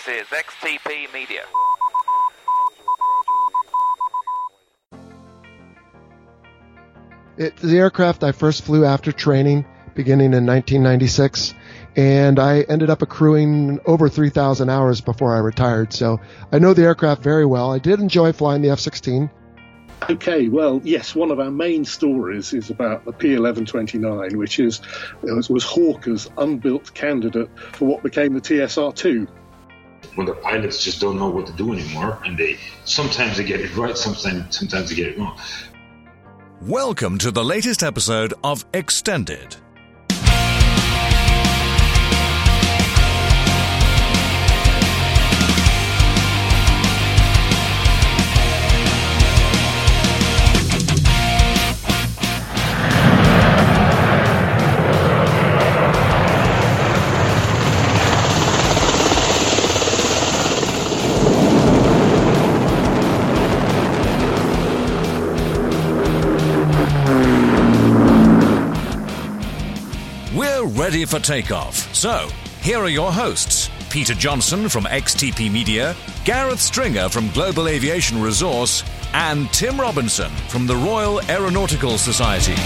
This is XTP Media. It's the aircraft I first flew after training, beginning in 1996, and I ended up accruing over 3,000 hours before I retired, so I know the aircraft very well. I did enjoy flying the F-16. Okay, well, yes, one of our main stories is about the P1129, which was Hawker's unbuilt candidate for what became the TSR-2. When the pilots just don't know what to do anymore, and sometimes they get it right, sometimes they get it wrong. Welcome to the latest episode of Extended. Ready for takeoff. So, here are your hosts, Peter Johnson from XTP Media, Gareth Stringer from Global Aviation Resource, and Tim Robinson from the Royal Aeronautical Society.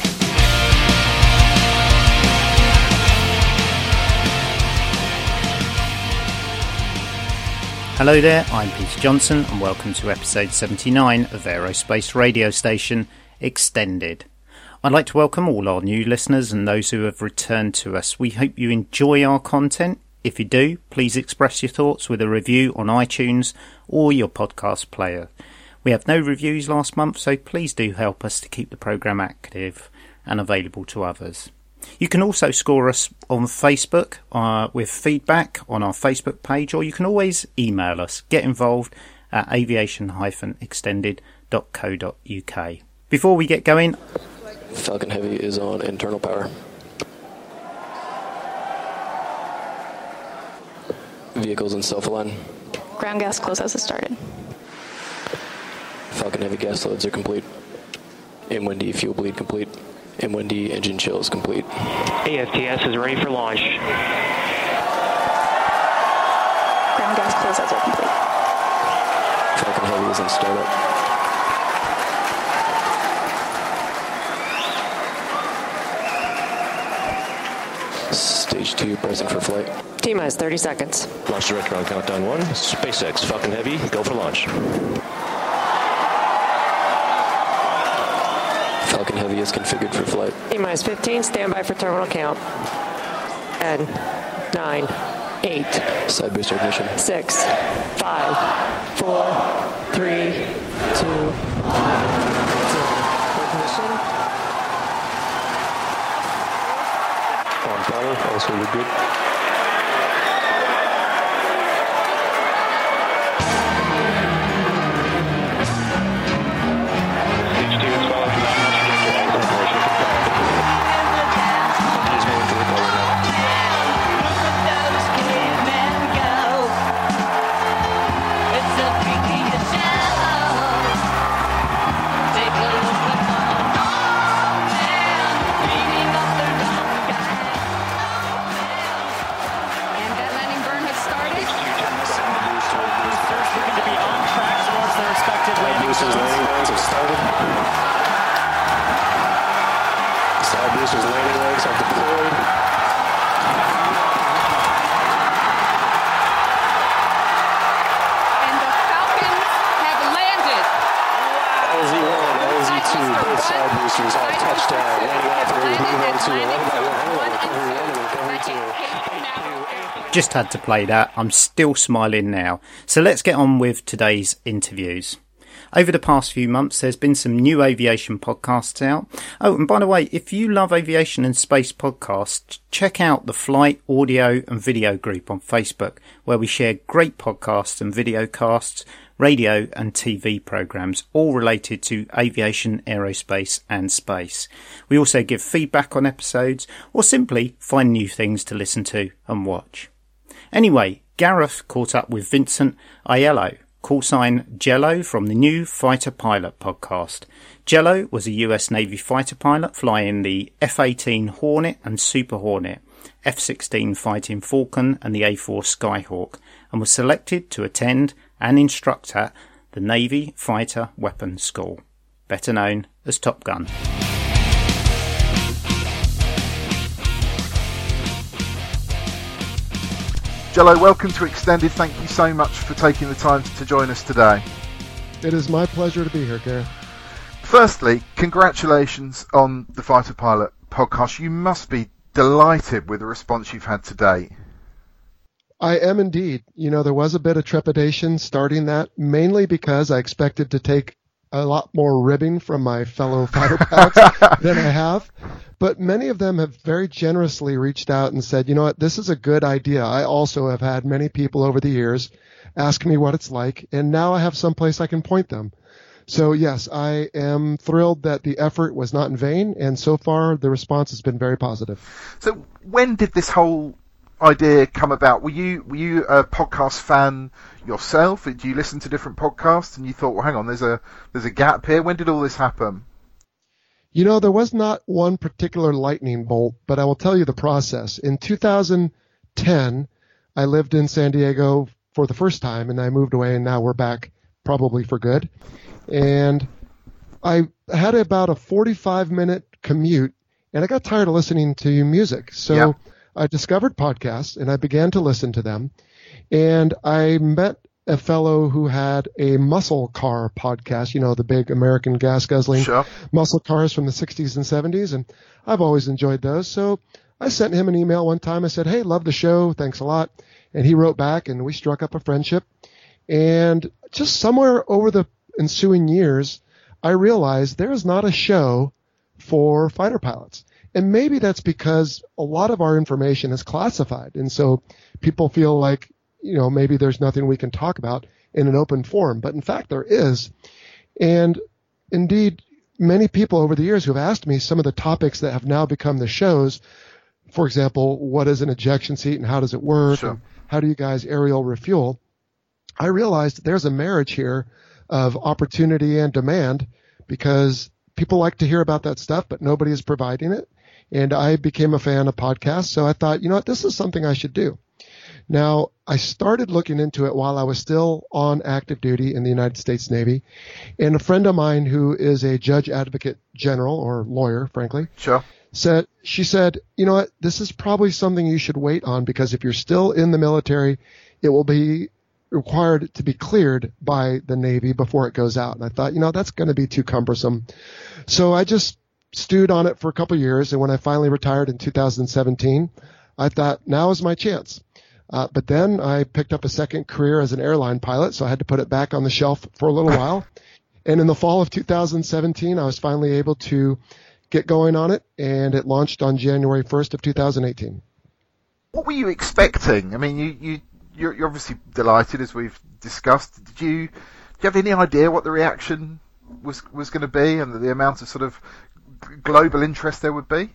Hello there, I'm Peter Johnson and welcome to episode 79 of Aerospace Radio Station Extended. I'd like to welcome all our new listeners and those who have returned to us. We hope you enjoy our content. If you do, please express your thoughts with a review on iTunes or your podcast player. We have no reviews last month, so please do help us to keep the programme active and available to others. You can also score us on Facebook with feedback on our Facebook page, or you can always email us. Get involved at aviation-extended.co.uk. Before we get going, Falcon Heavy is on internal power. Vehicles in self-align. Ground gas close-house has started. Falcon Heavy gas loads are complete. M1D fuel bleed complete. M1D engine chills complete. AFTS is ready for launch. Ground gas close-outs are complete. Falcon Heavy is in startup. Stage 2 pressing for flight. T-minus 30 seconds. Launch director on countdown 1. SpaceX, Falcon Heavy, go for launch. Falcon Heavy is configured for flight. T-minus 15, standby for terminal count. 10, 9, 8. Side booster ignition. 6, 5, 4, 3, 2, 1. Ignition. On power, also we're good. Just had to play that. I'm still smiling now. So let's get on with today's interviews. Over the past few months, there's been some new aviation podcasts out. Oh, and by the way, if you love aviation and space podcasts, check out the Flight Audio and Video group on Facebook, where we share great podcasts and video casts, radio and TV programs, all related to aviation, aerospace and space. We also give feedback on episodes or simply find new things to listen to and watch. Anyway, Gareth caught up with Vincent Aiello, call sign Jello, from the new Fighter Pilot podcast. Jello was a US Navy fighter pilot flying the F-18 Hornet and Super Hornet, F-16 Fighting Falcon and the A-4 Skyhawk, and was selected to attend and instruct at the Navy Fighter Weapons School, better known as Top Gun. Jello, welcome to Extended. Thank you so much for taking the time to join us today. It is my pleasure to be here, Gareth. Firstly, congratulations on the Fighter Pilot podcast. You must be delighted with the response you've had to date. I am indeed. There was a bit of trepidation starting that, mainly because I expected to take a lot more ribbing from my fellow fighter pilots than I have. But many of them have very generously reached out and said, you know what, this is a good idea. I also have had many people over the years ask me what it's like, and now I have someplace I can point them. So yes, I am thrilled that the effort was not in vain, and so far the response has been very positive. So when did this whole idea come about? Were you a podcast fan yourself? Did you listen to different podcasts and you thought, well, hang on, there's a gap here? When did all this happen? There was not one particular lightning bolt, but I will tell you the process. In 2010, I lived in San Diego for the first time, and I moved away, and now we're back probably for good. And I had about a 45-minute commute, and I got tired of listening to music. So I discovered podcasts, and I began to listen to them. And I met a fellow who had a muscle car podcast, the big American gas-guzzling muscle cars from the 60s and 70s, and I've always enjoyed those. So I sent him an email one time. I said, hey, love the show. Thanks a lot. And he wrote back, and we struck up a friendship. And just somewhere over the ensuing years, I realized there is not a show for fighter pilots. And maybe that's because a lot of our information is classified. And so people feel like, maybe there's nothing we can talk about in an open forum. But in fact, there is. And indeed, many people over the years who have asked me some of the topics that have now become the shows, for example, what is an ejection seat and how does it work? Sure. And how do you guys aerial refuel? I realized there's a marriage here of opportunity and demand because people like to hear about that stuff, but nobody is providing it. And I became a fan of podcasts. So I thought, this is something I should do. Now, I started looking into it while I was still on active duty in the United States Navy. And a friend of mine who is a judge advocate general or lawyer, frankly, she said, you know what, this is probably something you should wait on because if you're still in the military, it will be required to be cleared by the Navy before it goes out. And I thought, that's going to be too cumbersome. So I just stewed on it for a couple of years. And when I finally retired in 2017, I thought, now is my chance. But then I picked up a second career as an airline pilot, so I had to put it back on the shelf for a little while. And in the fall of 2017, I was finally able to get going on it, and it launched on January 1st of 2018. What were you expecting? I mean, you're obviously delighted, as we've discussed. Do you have any idea what the reaction was going to be and the amount of sort of global interest there would be?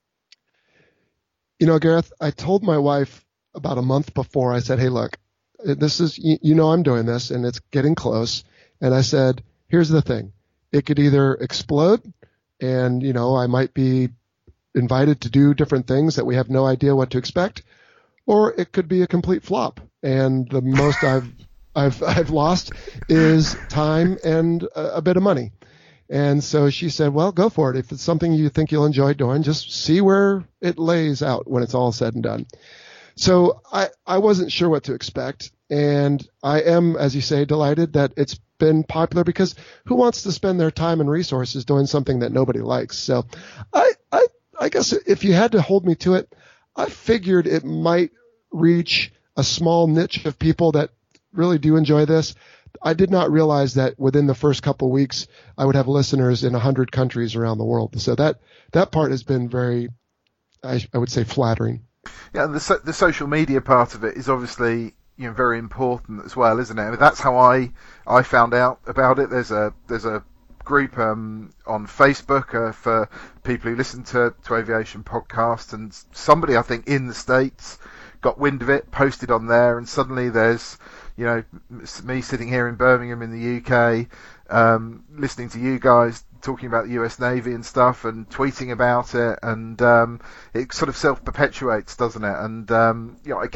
Gareth, I told my wife about a month before, I said, hey, look, this is, I'm doing this and it's getting close. And I said, here's the thing. It could either explode and, I might be invited to do different things that we have no idea what to expect, or it could be a complete flop. And the most I've lost is time and a bit of money. And so she said, well, go for it. If it's something you think you'll enjoy doing, just see where it lays out when it's all said and done. So I wasn't sure what to expect, and I am, as you say, delighted that it's been popular because who wants to spend their time and resources doing something that nobody likes? So I guess if you had to hold me to it, I figured it might reach a small niche of people that really do enjoy this. I did not realize that within the first couple of weeks I would have listeners in 100 countries around the world. So that part has been very, I would say, flattering. Yeah, and the social media part of it is obviously very important as well, isn't it? I mean, that's how I found out about it. There's a group on Facebook for people who listen to aviation podcasts, and somebody I think in the States got wind of it, posted on there, and suddenly there's me sitting here in Birmingham in the UK, listening to you guys talking about the US Navy and stuff and tweeting about it, and it sort of self-perpetuates, doesn't it? And I guess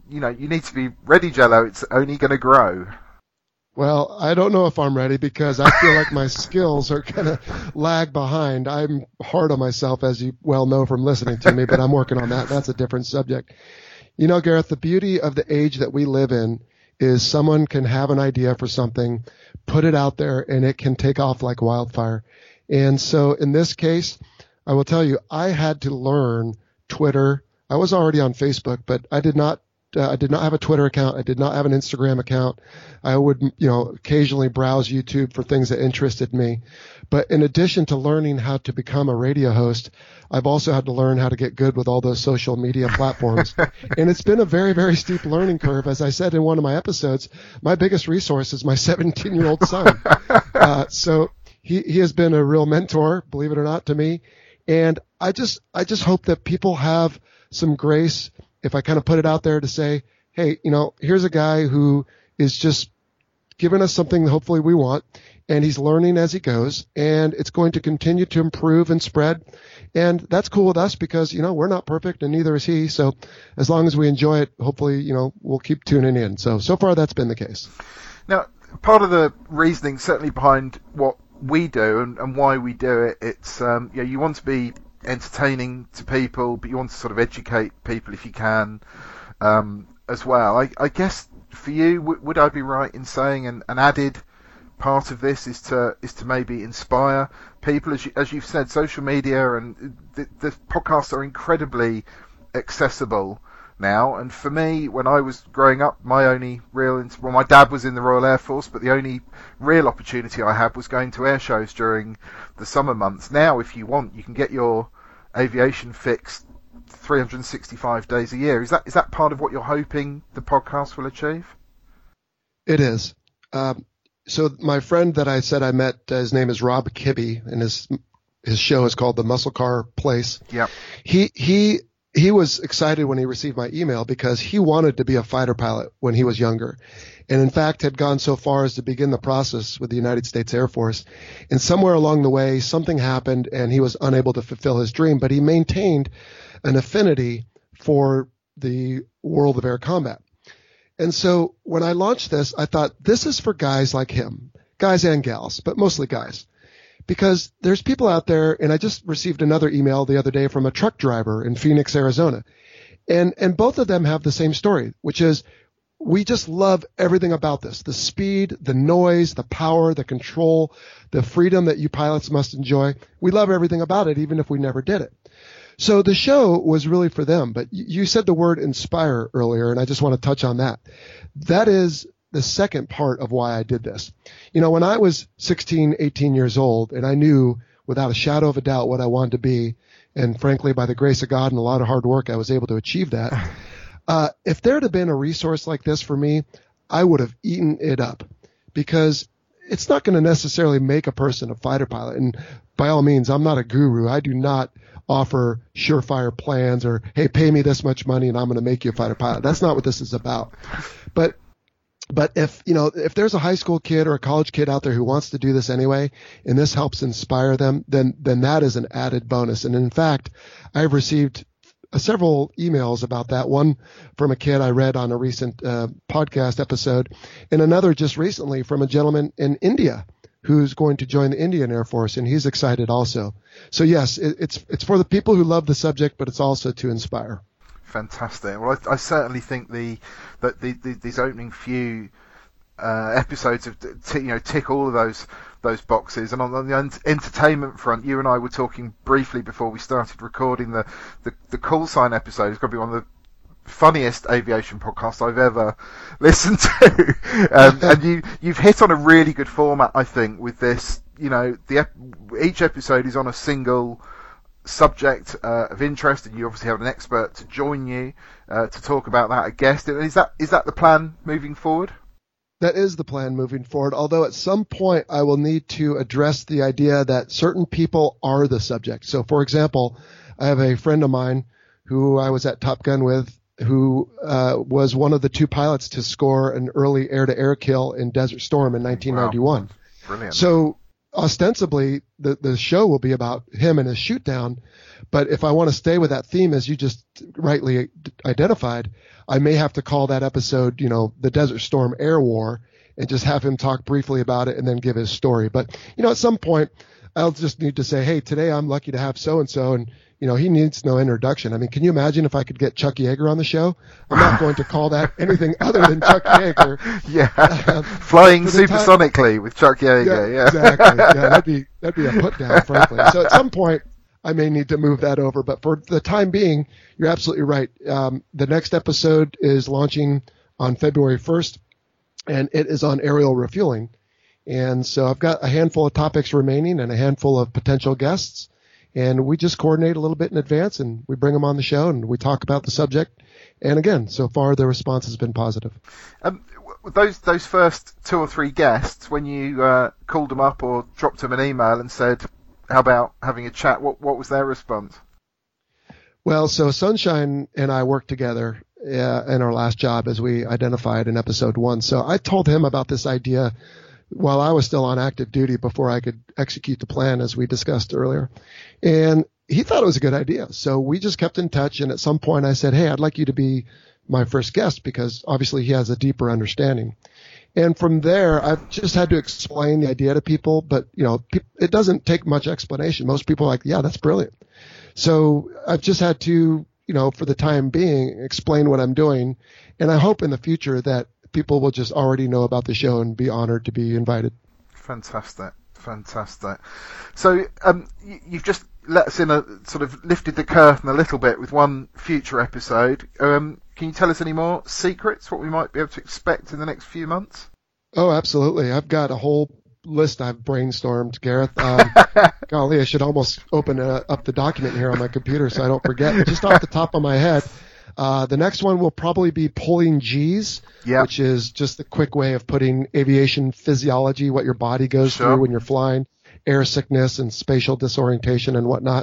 you need to be ready, Jello. It's only going to grow. Well, I don't know if I'm ready because I feel like my skills are going to lag behind. I'm hard on myself, as you well know from listening to me, but I'm working on that. That's a different subject. Gareth, the beauty of the age that we live in is someone can have an idea for something, put it out there, and it can take off like wildfire. And so in this case, I will tell you, I had to learn Twitter. I was already on Facebook, but I did not have a Twitter account. I did not have an Instagram account. I would, occasionally browse YouTube for things that interested me. But in addition to learning how to become a radio host, I've also had to learn how to get good with all those social media platforms. And it's been a very, very steep learning curve. As I said in one of my episodes, my biggest resource is my 17-year-old son. So he has been a real mentor, believe it or not, to me. And I just hope that people have some grace if I kind of put it out there to say, hey, here's a guy who is just giving us something that hopefully we want, and he's learning as he goes, and it's going to continue to improve and spread. And that's cool with us because, we're not perfect and neither is he. So as long as we enjoy it, hopefully, we'll keep tuning in. So far that's been the case. Now, part of the reasoning certainly behind what we do and why we do it, it's, you want to be entertaining to people, but you want to sort of educate people if you can, as well. I guess for you, would I be right in saying an added part of this is to maybe inspire people, as you've said, social media and the podcasts are incredibly accessible now. And for me, when I was growing up, my only my dad was in the Royal Air Force, but the only real opportunity I had was going to air shows during the summer months. Now, if you want, you can get your aviation fix 365 days a year. Is that part of what you're hoping the podcast will achieve? It is. So my friend that I said I met, his name is Rob Kibbe, and his show is called The Muscle Car Place. Yeah. He was excited when he received my email because he wanted to be a fighter pilot when he was younger, and in fact had gone so far as to begin the process with the United States Air Force. And somewhere along the way, something happened and he was unable to fulfill his dream, but he maintained an affinity for the world of air combat. And so when I launched this, I thought this is for guys like him, guys and gals, but mostly guys. Because there's people out there, and I just received another email the other day from a truck driver in Phoenix, Arizona. And both of them have the same story, which is we just love everything about this. The speed, the noise, the power, the control, the freedom that you pilots must enjoy. We love everything about it, even if we never did it. So the show was really for them. But you said the word inspire earlier, and I just want to touch on that. That is the second part of why I did this. When I was 16, 18 years old, and I knew without a shadow of a doubt what I wanted to be, and frankly, by the grace of God and a lot of hard work, I was able to achieve that. If there had been a resource like this for me, I would have eaten it up, because it's not going to necessarily make a person a fighter pilot. And by all means, I'm not a guru. I do not offer surefire plans or, hey, pay me this much money and I'm going to make you a fighter pilot. That's not what this is about. But if there's a high school kid or a college kid out there who wants to do this anyway, and this helps inspire them, then that is an added bonus. And in fact, I've received several emails about that. One from a kid I read on a recent podcast episode, and another just recently from a gentleman in India who's going to join the Indian Air Force, and he's excited also. So yes, it's for the people who love the subject, but it's also to inspire. Fantastic. Well, I certainly think that these opening few episodes of tick all of those boxes. And on the entertainment front, you and I were talking briefly before we started recording the call sign episode. It's got to be one of the funniest aviation podcasts I've ever listened to. And you've hit on a really good format, I think, with this. Each episode is on a single subject of interest, and you obviously have an expert to join you to talk about that, a guest. Is that the plan moving forward? That is the plan moving forward, although at some point I will need to address the idea that certain people are the subject. So, for example, I have a friend of mine who I was at Top Gun with, who was one of the two pilots to score an early air-to-air kill in Desert Storm in 1991. Wow. Brilliant. So ostensibly the show will be about him and his shoot down. But if I want to stay with that theme, as you just rightly identified, I may have to call that episode, the Desert Storm Air War, and just have him talk briefly about it and then give his story. But, at some point, I'll just need to say, hey, today I'm lucky to have so-and-so, and, he needs no introduction. I mean, can you imagine if I could get Chuck Yeager on the show? I'm not going to call that anything other than Chuck Yeager. Yeah, flying supersonically with Chuck Yeager. Yeah, exactly. Yeah, that'd be a put down, frankly. So at some point, I may need to move that over. But for the time being, you're absolutely right. The next episode is launching on February 1st, and it is on aerial refueling. And so I've got a handful of topics remaining and a handful of potential guests. And we just coordinate a little bit in advance, and we bring them on the show, and we talk about the subject. And again, so far the response has been positive. Those first 2 or 3 guests, when you called them up or dropped them an email and said, how about having a chat, what was their response? Well, so Sunshine and I worked together in our last job, as we identified in episode 1. So I told him about this idea while I was still on active duty before I could execute the plan, as we discussed earlier. And he thought it was a good idea. So we just kept in touch. And at some point I said, hey, I'd like you to be my first guest, because obviously he has a deeper understanding. And from there, I've just had to explain the idea to people. But, it doesn't take much explanation. Most people are like, yeah, that's brilliant. So I've just had to, for the time being, explain what I'm doing. And I hope in the future that people will just already know about the show and be honored to be invited. Fantastic. So you've just let us in lifted the curtain a little bit with one future episode. Can you tell us any more secrets, what we might be able to expect in the next few months? Oh, absolutely. I've got a whole list I've brainstormed, Gareth. Golly, I should almost open up the document here on my computer so I don't forget. Just off the top of my head, the next one will probably be pulling G's, which is just a quick way of putting aviation physiology, what your body goes through when you're flying, air sickness and spatial disorientation and whatnot.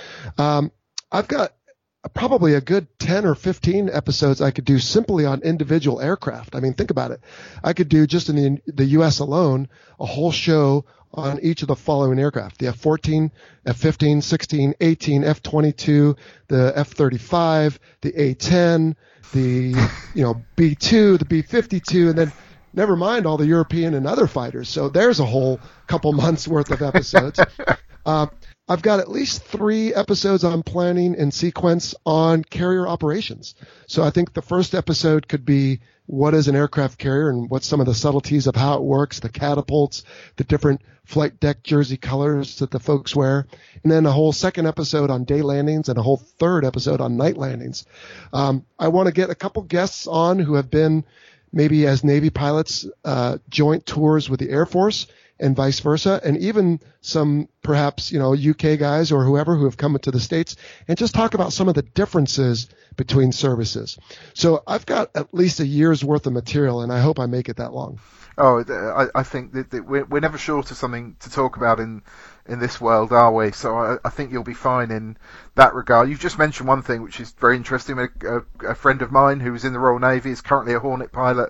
I've got probably a good 10 or 15 episodes I could do simply on individual aircraft. I mean, think about it. I could do just in the U.S. alone a whole show on each of the following aircraft: the F-14, F-15, 16, 18, F-22, the F-35, the A-10, the B-2, the B-52, and then never mind all the European and other fighters. So there's a whole couple months worth of episodes. I've got at least 3 episodes I'm planning in sequence on carrier operations. So I think the first episode could be what is an aircraft carrier and what's some of the subtleties of how it works, the catapults, the different flight deck jersey colors that the folks wear, and then a whole second episode on day landings and a whole third episode on night landings. I want to get a couple guests on who have been maybe as Navy pilots, joint tours with the Air Force and vice versa, and even some perhaps, UK guys or whoever who have come into the States, and just talk about some of the differences between services. So I've got at least a year's worth of material, and I hope I make it that long. Oh, I think that we're never short of something to talk about in this world, are we? So I think you'll be fine in that regard. You've just mentioned one thing which is very interesting. A friend of mine who was in the Royal Navy is currently a Hornet pilot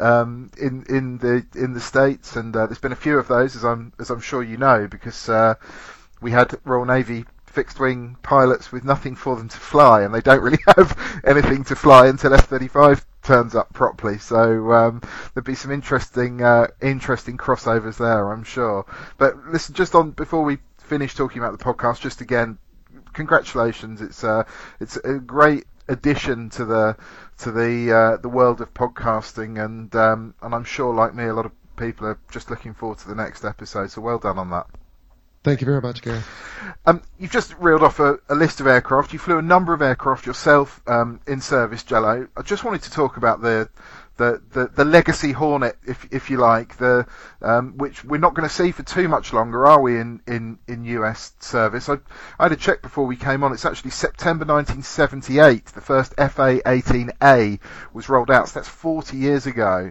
in the States, and there's been a few of those, as I'm sure you know, because we had Royal Navy fixed-wing pilots with nothing for them to fly, and they don't really have anything to fly until F-35 turns up properly. So there'd be some interesting crossovers there, I'm sure. But listen, just on before we finish talking about the podcast, just again, congratulations! It's a great addition to the world of podcasting, and I'm sure, like me, a lot of people are just looking forward to the next episode. So well done on that. Thank you very much, Gary. You've just reeled off a list of aircraft. You flew a number of aircraft yourself in service, Jello. I just wanted to talk about the legacy Hornet, if you like, which we're not going to see for too much longer, are we, in US service? I had a check before we came on. It's actually September 1978. The first FA-18A was rolled out, so that's 40 years ago.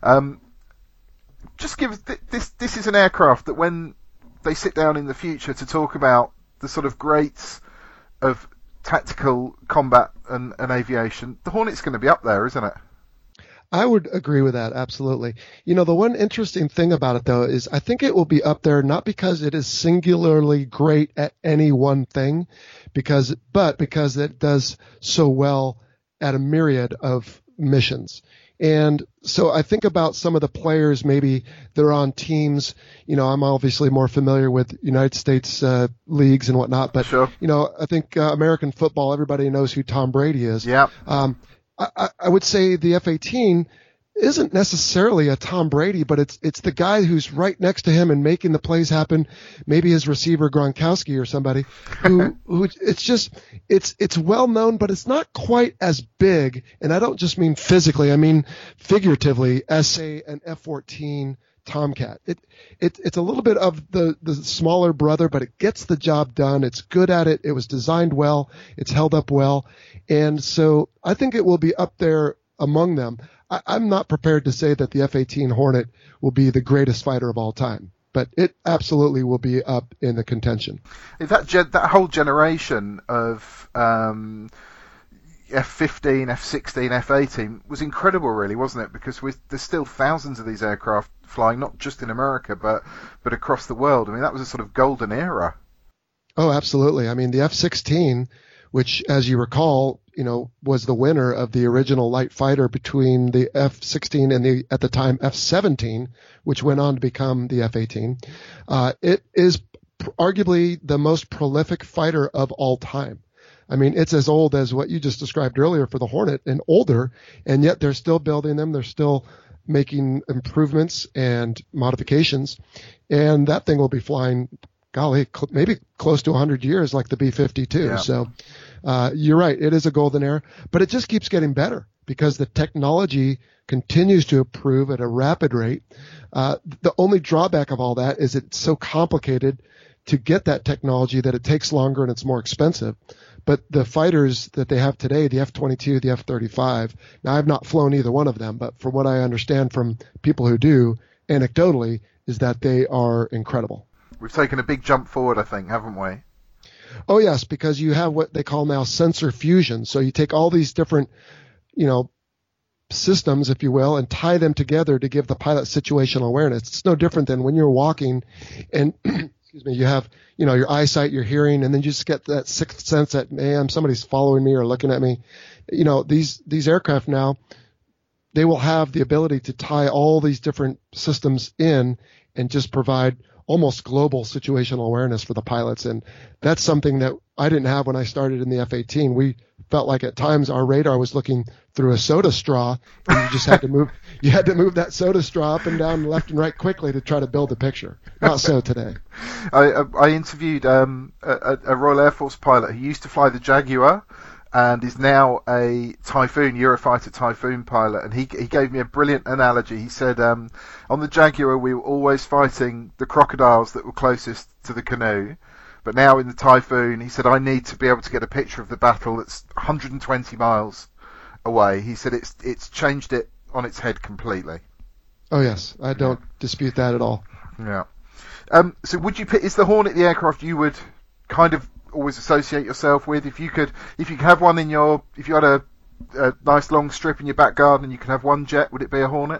Just give this is an aircraft that when they sit down in the future to talk about the sort of greats of tactical combat and aviation, the Hornet's going to be up there, isn't it? I would agree with that, absolutely. The one interesting thing about it, though, is I think it will be up there not because it is singularly great at any one thing, but because it does so well at a myriad of missions. And so I think about some of the players maybe that are on teams. I'm obviously more familiar with United States leagues and whatnot, but sure. I think American football, everybody knows who Tom Brady is. Yeah. I would say the F-18 isn't necessarily a Tom Brady, but it's the guy who's right next to him and making the plays happen. Maybe his receiver Gronkowski or somebody who it's well known, but it's not quite as big. And I don't just mean physically, I mean figuratively, as say an F-14 Tomcat. It's a little bit of the smaller brother, but it gets the job done. It's good at it. It was designed well. It's held up well. And so I think it will be up there among them. I'm not prepared to say that the F-18 Hornet will be the greatest fighter of all time, but it absolutely will be up in the contention. That whole generation of F-15, F-16, F-18 was incredible, really, wasn't it? Because there's still thousands of these aircraft flying, not just in America, but across the world. I mean, that was a sort of golden era. Oh, absolutely. I mean, the F-16, which, as you recall, was the winner of the original light fighter between the F-16 and the, at the time, F-17, which went on to become the F-18. It is arguably the most prolific fighter of all time. I mean, it's as old as what you just described earlier for the Hornet and older, and yet they're still building them. They're still making improvements and modifications, and that thing will be flying, golly, maybe close to 100 years like the B-52. Yeah. So you're right. It is a golden era, but it just keeps getting better because the technology continues to improve at a rapid rate. The only drawback of all that is it's so complicated to get that technology that it takes longer and it's more expensive. But the fighters that they have today, the F-22, the F-35, now I've not flown either one of them, but from what I understand from people who do, anecdotally, is that they are incredible. We've taken a big jump forward, I think, haven't we? Oh, yes, because you have what they call now sensor fusion. So you take all these different, systems, if you will, and tie them together to give the pilot situational awareness. It's no different than when you're walking and excuse me, you have, your eyesight, your hearing, and then you just get that sixth sense that, man, somebody's following me or looking at me. These aircraft now, they will have the ability to tie all these different systems in and just provide almost global situational awareness for the pilots. And that's something that I didn't have when I started in the F-18. We felt like at times our radar was looking through a soda straw, and you just had to move that soda straw up and down left and right quickly to try to build a picture. Not so today. I interviewed a Royal Air Force pilot who used to fly the Jaguar and is now a Typhoon, Eurofighter Typhoon pilot. And he gave me a brilliant analogy. He said, on the Jaguar, we were always fighting the crocodiles that were closest to the canoe. But now in the Typhoon, he said, I need to be able to get a picture of the battle that's 120 miles away. He said it's changed it on its head completely. Oh, yes. I don't dispute that at all. Yeah. So would you pick, is the Hornet the aircraft you would kind of always associate yourself with? If you could have one if you had a nice long strip in your back garden and you could have one jet, would it be a Hornet?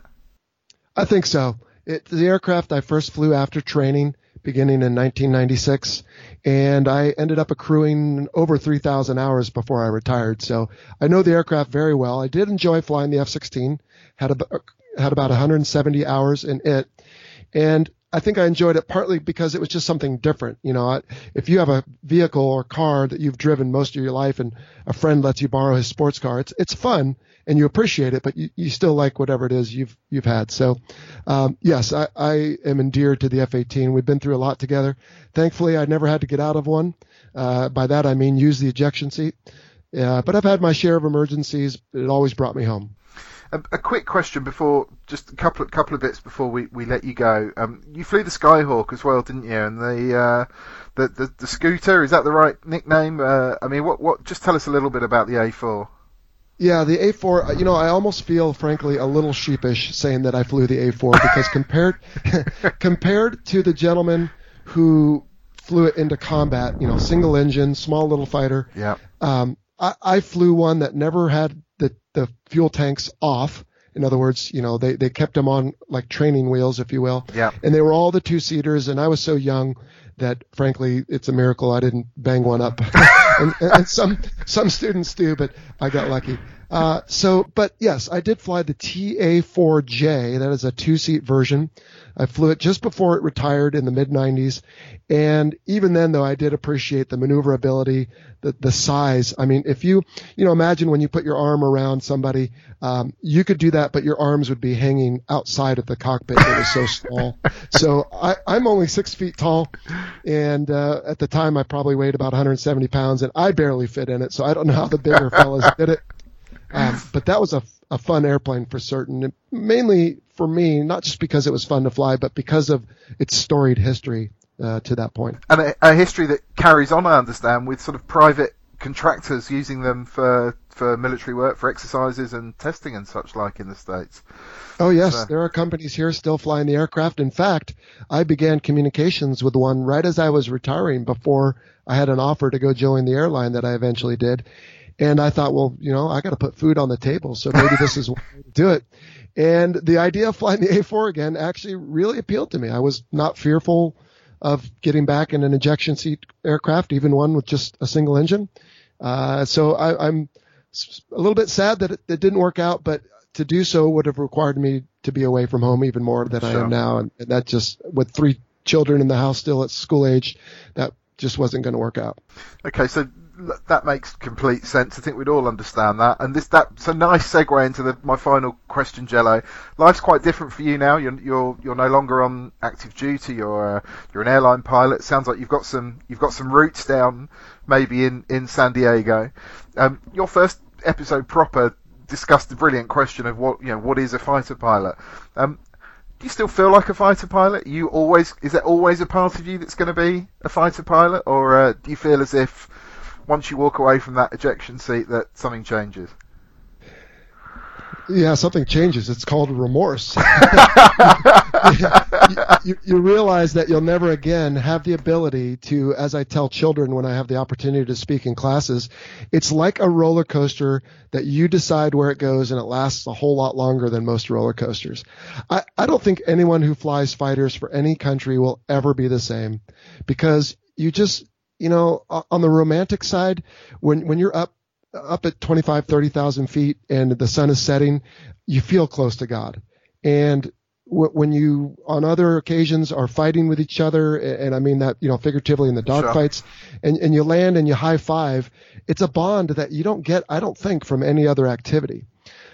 I think so. It's the aircraft I first flew after training beginning in 1996, and I ended up accruing over 3,000 hours before I retired. So I know the aircraft very well. I did enjoy flying the F-16, had about 170 hours in it, and I think I enjoyed it partly because it was just something different. If you have a vehicle or car that you've driven most of your life and a friend lets you borrow his sports car, it's fun and you appreciate it, but you still like whatever it is you've had. So, yes, I am endeared to the F-18. We've been through a lot together. Thankfully, I never had to get out of one. By that, I mean use the ejection seat. But I've had my share of emergencies. It always brought me home. A quick question before, just a couple of bits before we let you go. You flew the Skyhawk as well, didn't you? And the Scooter, is that the right nickname? What? Just tell us a little bit about the A4. Yeah, the A4. I almost feel, frankly, a little sheepish saying that I flew the A4 because compared to the gentleman who flew it into combat, single engine, small little fighter. Yeah. I flew one that never had the fuel tanks off, In other words, they kept them on like training wheels, if you will. Yeah. And they were all the 2-seaters, and I was so young that, frankly, it's a miracle I didn't bang one up. and some students do, but I got lucky. But yes, I did fly the TA4J. That is a 2-seat version. I flew it just before it retired in the mid-90s. And even then, though, I did appreciate the maneuverability, the size. I mean, if you imagine when you put your arm around somebody, you could do that, but your arms would be hanging outside of the cockpit. It was so small. So I'm only 6 feet tall. And at the time, I probably weighed about 170 pounds, and I barely fit in it. So I don't know how the bigger fellas did it. But that was a fun airplane for certain, and mainly for me, not just because it was fun to fly, but because of its storied history to that point. And a history that carries on, I understand, with sort of private contractors using them for military work, for exercises and testing and such like in the States. Oh, yes. There are companies here still flying the aircraft. In fact, I began communications with one right as I was retiring before I had an offer to go join the airline that I eventually did. And I thought, well, I got to put food on the table, so maybe this is one way to do it. And the idea of flying the A4 again actually really appealed to me. I was not fearful of getting back in an ejection seat aircraft, even one with just a single engine. So I'm a little bit sad that it didn't work out, but to do so would have required me to be away from home even more than I am now. And that just, with 3 children in the house still at school age, that just wasn't going to work out. Okay, so that makes complete sense. I think we'd all understand that. And that's a nice segue into my final question, Jello. Life's quite different for you now. You're no longer on active duty. You're an airline pilot. Sounds like you've got some roots down maybe in San Diego. Your first episode proper discussed the brilliant question of what is a fighter pilot. Do you still feel like a fighter pilot? Is there always a part of you that's going to be a fighter pilot, or do you feel as if once you walk away from that ejection seat that something changes? Yeah, something changes. It's called remorse. You realize that you'll never again have the ability to, as I tell children when I have the opportunity to speak in classes, it's like a roller coaster that you decide where it goes, and it lasts a whole lot longer than most roller coasters. I don't think anyone who flies fighters for any country will ever be the same, because you just, on the romantic side, when you're up at 25, 30,000 feet and the sun is setting, you feel close to God. And when you, on other occasions, are fighting with each other, and I mean that, figuratively in the dogfights, and you land and you high five, it's a bond that you don't get, I don't think, from any other activity.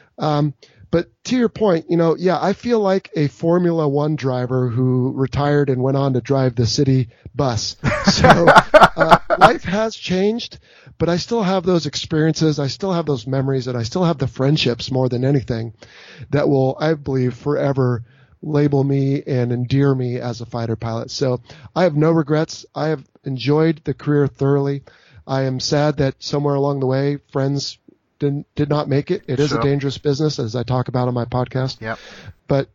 But to your point, I feel like a Formula One driver who retired and went on to drive the city bus. So life has changed, but I still have those experiences. I still have those memories, and I still have the friendships more than anything that will, I believe, forever label me and endear me as a fighter pilot. So I have no regrets. I have enjoyed the career thoroughly. I am sad that somewhere along the way, friends did not make it. It is a dangerous business, as I talk about on my podcast. Yeah. But,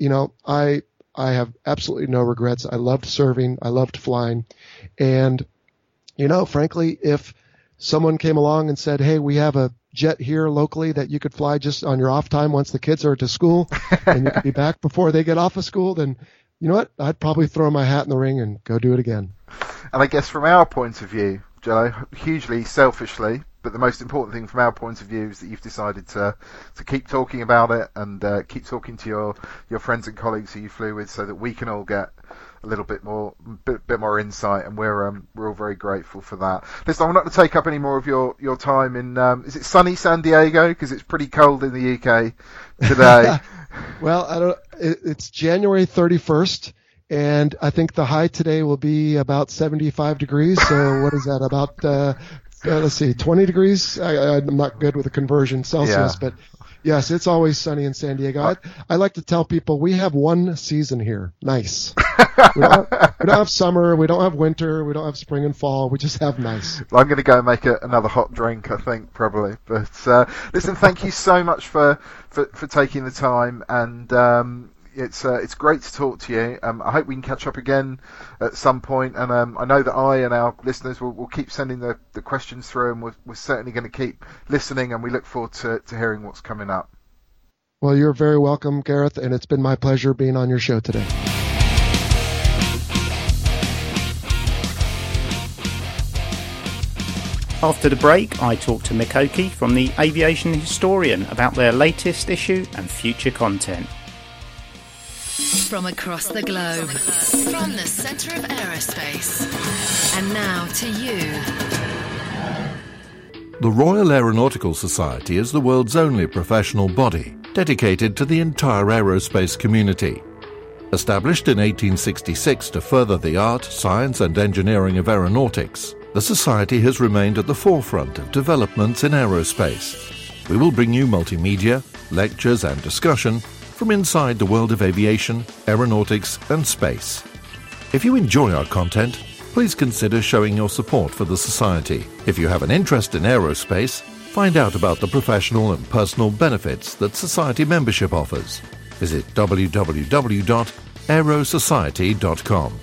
I have absolutely no regrets. I loved serving. I loved flying. And, frankly, if someone came along and said, hey, we have a jet here locally that you could fly just on your off time once the kids are to school and you could be back before they get off of school, then you know what? I'd probably throw my hat in the ring and go do it again. And I guess from our point of view, Jello, hugely selfishly, but the most important thing from our point of view is that you've decided to keep talking about it and keep talking to your friends and colleagues who you flew with, so that we can all get a little bit more insight, and we're all very grateful for that. Listen, I'm not going to take up any more of your time in is it sunny San Diego, because it's pretty cold in the UK today? Well, it's January 31st. And I think the high today will be about 75 degrees. So what is that? About, let's see, 20 degrees? I'm not good with the conversion Celsius, but yes, it's always sunny in San Diego. I like to tell people we have one season here. Nice. We don't have summer. We don't have winter. We don't have spring and fall. We just have nice. Well, I'm going to go and make another hot drink, I think, probably. But listen, thank you so much for taking the time, and it's great to talk to you. I hope we can catch up again at some point, and I know that I and our listeners will keep sending the questions through, and we're certainly going to keep listening, and we look forward to hearing what's coming up. Well, you're very welcome, Gareth, and it's been my pleasure being on your show today. After the break, I talked to Mick Oakey from the Aviation Historian about their latest issue and future content. From across the globe, from the centre of aerospace, and now to you. The Royal Aeronautical Society is the world's only professional body dedicated to the entire aerospace community. Established in 1866 to further the art, science and engineering of aeronautics, the Society has remained at the forefront of developments in aerospace. We will bring you multimedia, lectures and discussion from inside the world of aviation, aeronautics and space. If you enjoy our content, please consider showing your support for the Society. If you have an interest in aerospace, find out about the professional and personal benefits that Society membership offers. Visit www.aerosociety.com.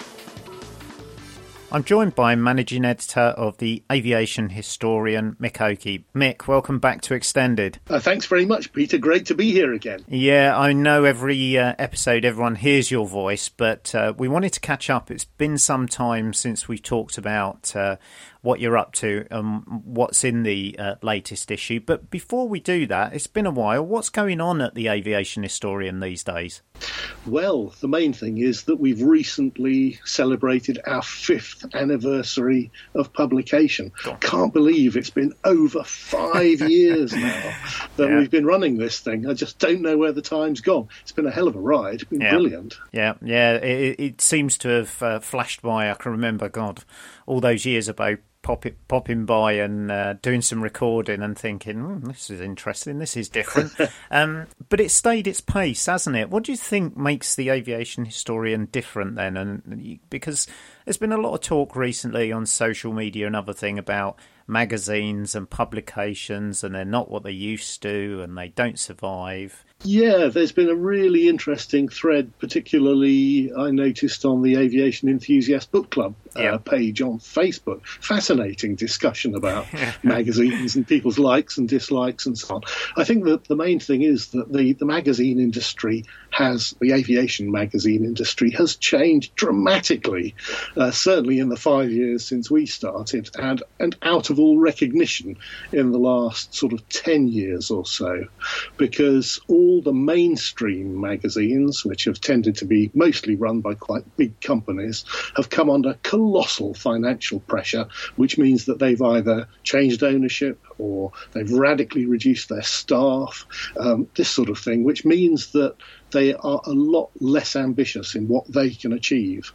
I'm joined by Managing Editor of the Aviation Historian, Mick Oakey. Mick, welcome back to Extended. Thanks very much, Peter. Great to be here again. Yeah, I know every episode everyone hears your voice, but we wanted to catch up. It's been some time since we talked about what you're up to and what's in the latest issue. But before we do that, it's been a while. What's going on at the Aviation Historian these days? Well, the main thing is that we've recently celebrated our 5th anniversary of publication. Can't believe it's been over 5 years now that we've been running this thing. I just don't know where the time's gone. It's been a hell of a ride. It's been brilliant. Yeah. It seems to have flashed by. I can remember, God, all those years ago, popping by and doing some recording and thinking, this is interesting, this is different. But it stayed its pace, hasn't it? What do you think makes the Aviation Historian different then? And because there's been a lot of talk recently on social media and other thing about magazines and publications, and they're not what they used to and they don't survive. Yeah, there's been a really interesting thread, particularly I noticed on the Aviation Enthusiast Book Club page on Facebook. Fascinating discussion about magazines and people's likes and dislikes and so on. I think that the main thing is that the magazine industry the aviation magazine industry has changed dramatically, certainly in the 5 years since we started, and out of all recognition in the last sort of 10 years or so, because all the mainstream magazines, which have tended to be mostly run by quite big companies, have come under colossal financial pressure, which means that they've either changed ownership or they've radically reduced their staff, this sort of thing, which means that they are a lot less ambitious in what they can achieve.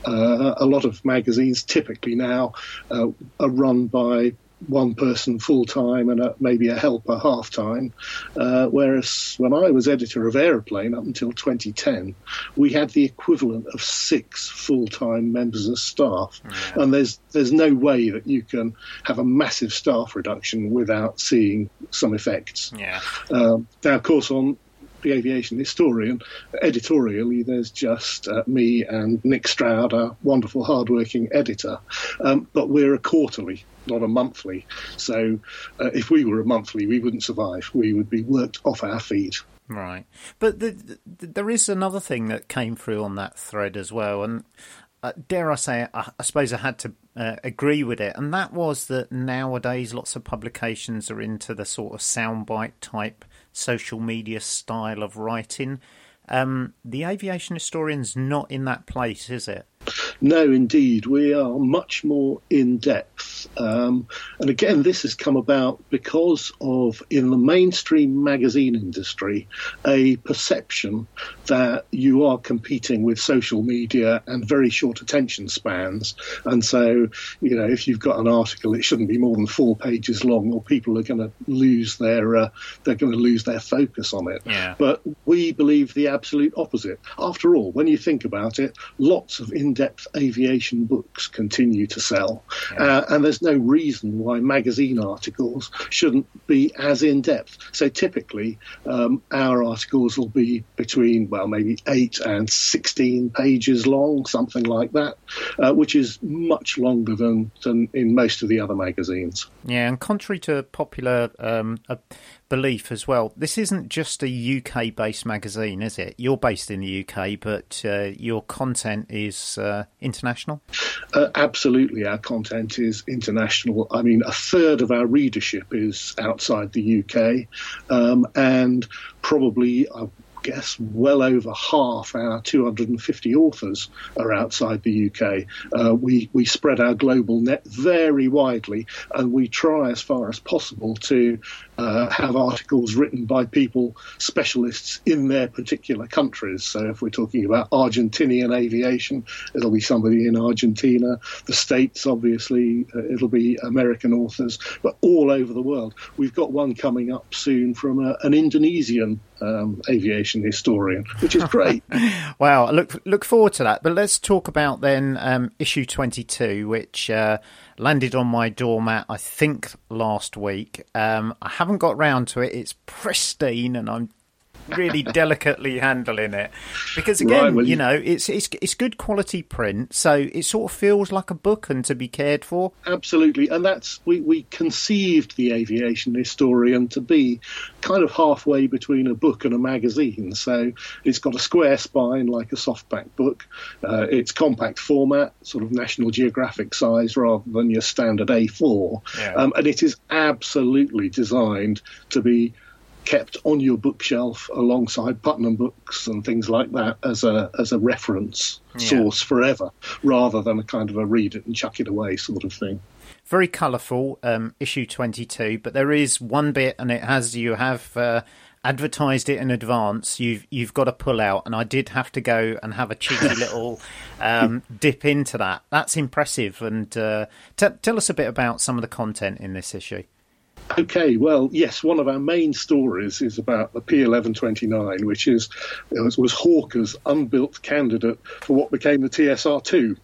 A lot of magazines typically now are run by one person full-time and maybe a helper half-time, whereas when I was editor of Aeroplane up until 2010, we had the equivalent of 6 full-time members of staff. And there's no way that you can have a massive staff reduction without seeing some effects. Now, of course, on the Aviation Historian, editorially, there's just me and Nick Stroud, our wonderful, hard-working editor. But we're a quarterly, not a monthly. So if we were a monthly, we wouldn't survive. We would be worked off our feet. Right. But there is another thing that came through on that thread as well, and dare I say, I suppose I had to agree with it, and that was that nowadays lots of publications are into the sort of soundbite type social media style of writing. The Aviation Historian's not in that place, is it? No, indeed. We are much more in-depth. And again, this has come about because of, in the mainstream magazine industry, a perception that you are competing with social media and very short attention spans. And so, if you've got an article, it shouldn't be more than 4 pages long, or people are going to lose their focus on it. Yeah. But we believe the absolute opposite. After all, when you think about it, lots of in-depth aviation books continue to sell. And there's no reason why magazine articles shouldn't be as in-depth. So typically, our articles will be between, maybe 8 and 16 pages long, something like that, which is much longer than in most of the other magazines. Yeah, and contrary to popular belief as well, this isn't just a UK-based magazine, is it? You're based in the UK, but your content is international? Absolutely, our content is international. I mean, a third of our readership is outside the UK, and probably, I guess, well over half our 250 authors are outside the UK. We spread our global net very widely, and we try as far as possible to have articles written by people, specialists in their particular countries. So if we're talking about Argentinian aviation, it'll be somebody in Argentina. The States, obviously, it'll be American authors, but all over the world. We've got one coming up soon from an Indonesian aviation historian, which is great. Wow, look forward to that. But let's talk about then issue 22, which landed on my doormat, I think, last week. I haven't got round to it. It's pristine, and I'm really delicately handling it because, again, right, it's good quality print, so it sort of feels like a book and to be cared for. Absolutely, and that's we conceived the Aviation Historian to be kind of halfway between a book and a magazine. So it's got a square spine like a softback book. It's compact format, sort of National Geographic size rather than your standard A4, and it is absolutely designed to be kept on your bookshelf alongside Putnam books and things like that as a reference source forever, rather than a kind of a read it and chuck it away sort of thing. Very colourful, issue 22, but there is one bit, and you have advertised it in advance. You've got to pull out, and I did have to go and have a cheeky little dip into that. That's impressive, and tell us a bit about some of the content in this issue. Okay, well, yes, one of our main stories is about the P1129, which was Hawker's unbuilt candidate for what became the TSR-2.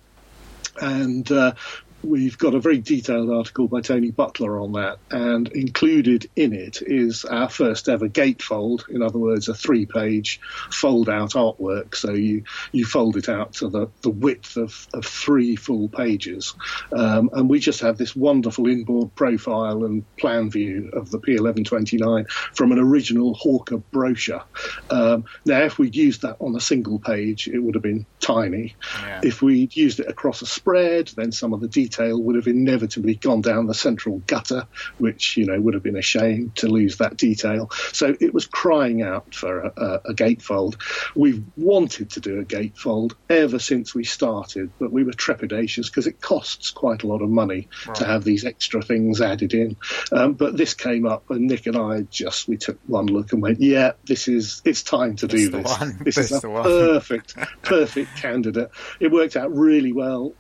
And we've got a very detailed article by Tony Butler on that, and included in it is our first ever gatefold, in other words, a 3-page fold-out artwork. So you fold it out to the width of 3 full pages. And we just have this wonderful inboard profile and plan view of the P1129 from an original Hawker brochure. Now, if we'd used that on a single page, it would have been tiny. Yeah. If we'd used it across a spread, then some of the detail would have inevitably gone down the central gutter, which, would have been a shame to lose that detail. So it was crying out for a gatefold. We've wanted to do a gatefold ever since we started, but we were trepidatious because it costs quite a lot of money to have these extra things added in. But this came up, and Nick and I we took one look and went, it's time to do this. This is a perfect candidate. It worked out really well.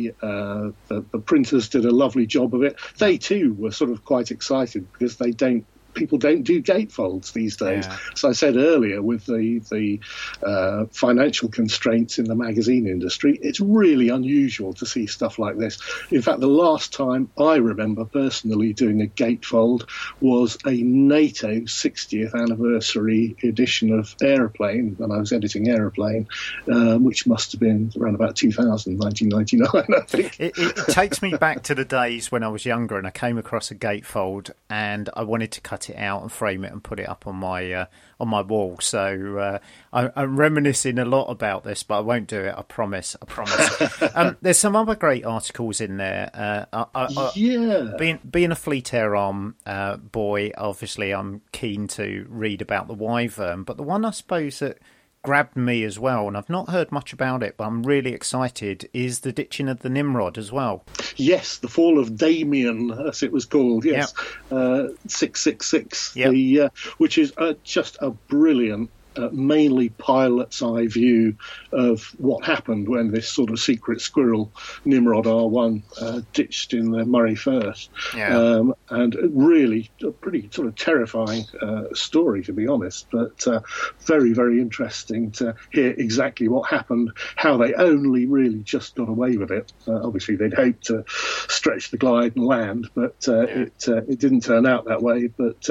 The printers did a lovely job of it. They too were sort of quite excited because people don't do gatefolds these days. Yeah. So I said earlier, with the financial constraints in the magazine industry, it's really unusual to see stuff like this. In fact, the last time I remember personally doing a gatefold was a NATO 60th anniversary edition of Aeroplane, when I was editing Aeroplane, which must have been around about 1999, I think. It takes me back to the days when I was younger and I came across a gatefold and I wanted to cut it out and frame it and put it up on my wall. So I'm reminiscing a lot about this, but I won't do it. I promise. There's some other great articles in there. Being a Fleet Air Arm boy, obviously I'm keen to read about the Wyvern, but the one I suppose that grabbed me as well, and I've not heard much about it, but I'm really excited, is the ditching of the Nimrod as well. Yes, the fall of Damien, as it was called, yes. 666, which is just a brilliant mainly pilot's eye view of what happened when this sort of secret squirrel Nimrod R1 ditched in the Murray Firth. Yeah. And really a pretty sort of terrifying story, to be honest, but very, very interesting to hear exactly what happened, how they only really just got away with it. Obviously, they'd hoped to stretch the glide and land, but it didn't turn out that way. But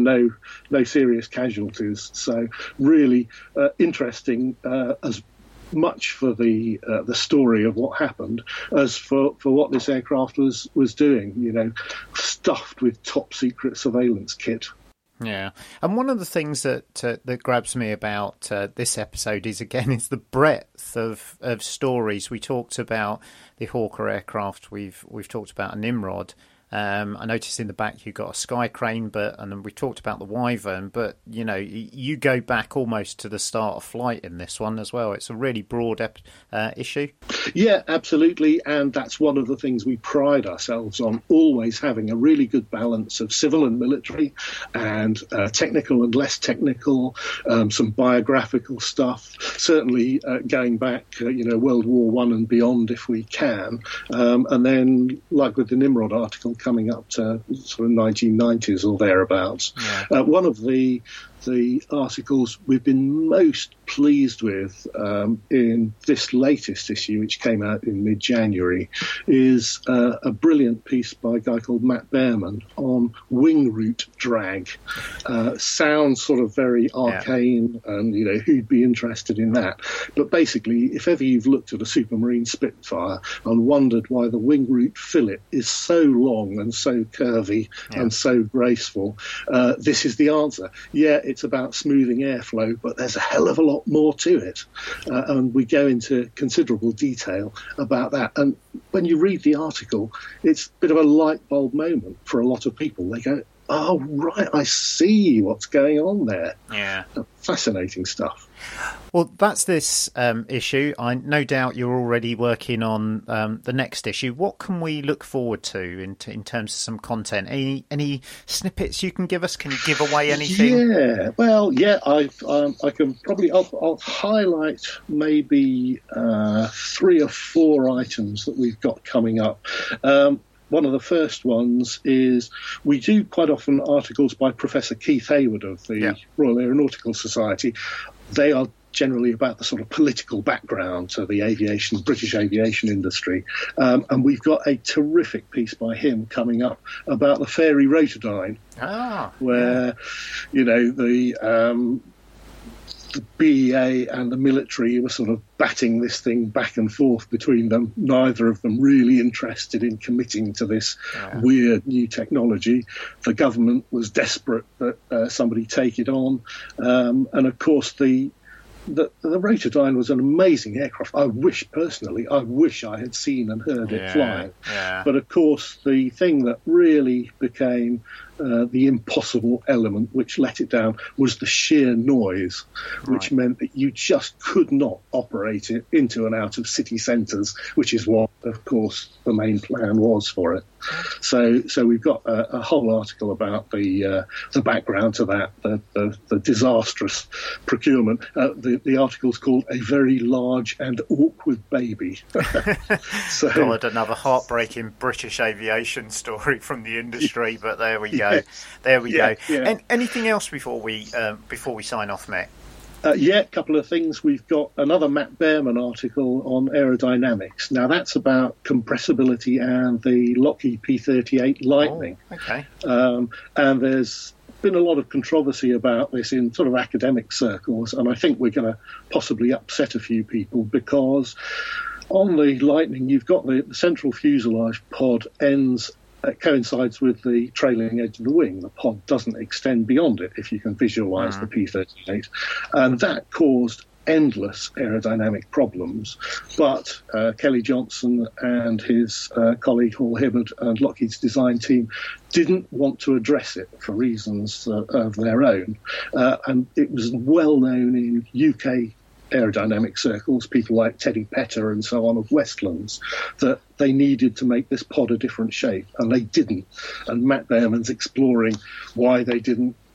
no serious casualties. So really interesting as much for the story of what happened as for what this aircraft was doing. Stuffed with top secret surveillance kit. Yeah, and one of the things that grabs me about this episode is the breadth of stories. We talked about the Hawker aircraft. We've talked about a Nimrod. I noticed in the back you got a Sky Crane, and then we talked about the Wyvern. But you go back almost to the start of flight in this one as well. It's a really broad issue. Yeah, absolutely, and that's one of the things we pride ourselves on, always having a really good balance of civil and military, and technical and less technical, some biographical stuff. Certainly going back, World War I and beyond if we can, and then like with the Nimrod article, coming up to sort of 1990s or thereabouts. Yeah. One of the articles we've been most pleased with in this latest issue, which came out in mid-January, is a brilliant piece by a guy called Matt Behrman on wing root drag. Sounds sort of very arcane, and who'd be interested in that? But basically, if ever you've looked at a Supermarine Spitfire and wondered why the wing root fillet is so long and so curvy and so graceful, this is the answer. Yeah, it's about smoothing airflow, but there's a hell of a lot more to it. And we go into considerable detail about that. And when you read the article, it's a bit of a light bulb moment for a lot of people. They go, oh, right, I see what's going on there. Yeah. Fascinating stuff. Well, that's this issue. I no doubt you're already working on the next issue. What can we look forward to in terms of some content? Any snippets you can give us? Can you give away anything? Yeah, well, I can probably I'll highlight maybe 3 or 4 items that we've got coming up. One of the first ones is we do quite often articles by Professor Keith Hayward of the Royal Aeronautical Society. They are generally about the sort of political background to the British aviation industry. And we've got a terrific piece by him coming up about the Fairey Rotodyne, where, the BEA and the military were sort of batting this thing back and forth between them, neither of them really interested in committing to this weird new technology. The government was desperate that somebody take it on. And of course, the Rotodyne was an amazing aircraft. I wish I had seen and heard it flying. Yeah. But of course, the thing that really became the impossible element which let it down was the sheer noise, which meant that you just could not operate it into and out of city centres, which is what, of course, the main plan was for it. So we've got a whole article about the background to that, the disastrous procurement. The article's called "A Very Large and Awkward Baby." God, another heartbreaking British aviation story from the industry, but there we go. There we go. Yeah. Anything else before we sign off, Matt? A couple of things. We've got another Matt Behrman article on aerodynamics. Now, that's about compressibility and the Lockheed P-38 Lightning. Oh, okay. And there's been a lot of controversy about this in sort of academic circles, and I think we're going to possibly upset a few people, because on the Lightning, you've got the central fuselage pod coincides with the trailing edge of the wing. The pod doesn't extend beyond it, if you can visualise the P-38. And that caused endless aerodynamic problems. But Kelly Johnson and his colleague Hall Hibbard and Lockheed's design team didn't want to address it for reasons of their own. And it was well known in UK aerodynamic circles, people like Teddy Petter and so on of Westlands, that they needed to make this pod a different shape, and they didn't. And Matt Behrman's exploring why they didn't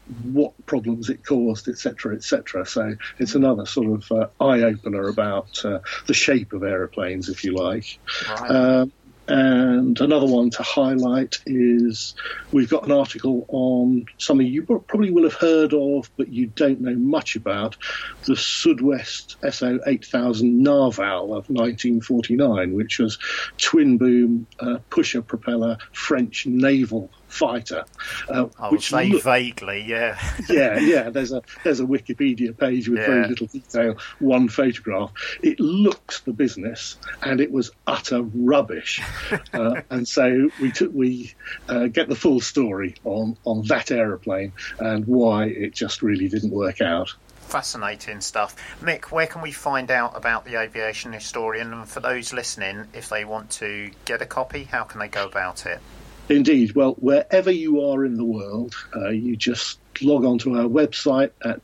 what problems it caused, etc., etc. So it's another sort of eye-opener about the shape of aeroplanes, if you like. Right. And another one to highlight is we've got an article on something you probably will have heard of, but you don't know much about, the Sudwest SO 8000 Narval of 1949, which was twin-boom, pusher propeller French naval fighter. I would say vaguely, yeah. yeah. There's a Wikipedia page with very little detail, one photograph. It looks the business, and it was utter rubbish. And so we get the full story on that aeroplane and why it just really didn't work out. Fascinating stuff. Mick, where can we find out about the Aviation Historian? And for those listening, if they want to get a copy, how can they go about it? Indeed. Well, wherever you are in the world, you just log on to our website at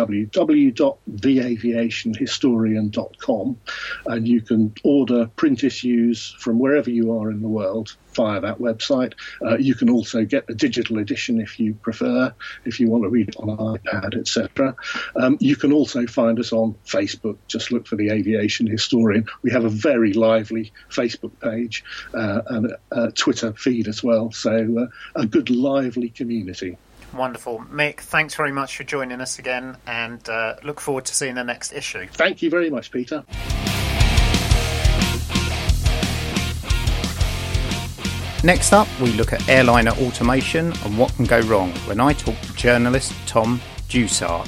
www.theaviationhistorian.com, and you can order print issues from wherever you are in the world via that website. You can also get the digital edition if you prefer, if you want to read it on an iPad, etc. You can also find us on Facebook. Just look for The Aviation Historian. We have a very lively Facebook page and a Twitter feed as well, so a good lively community. Wonderful. Mick, thanks very much for joining us again, and look forward to seeing the next issue. Thank you very much, Peter. Next up, we look at airliner automation and what can go wrong when I talk to journalist Tom Dusart.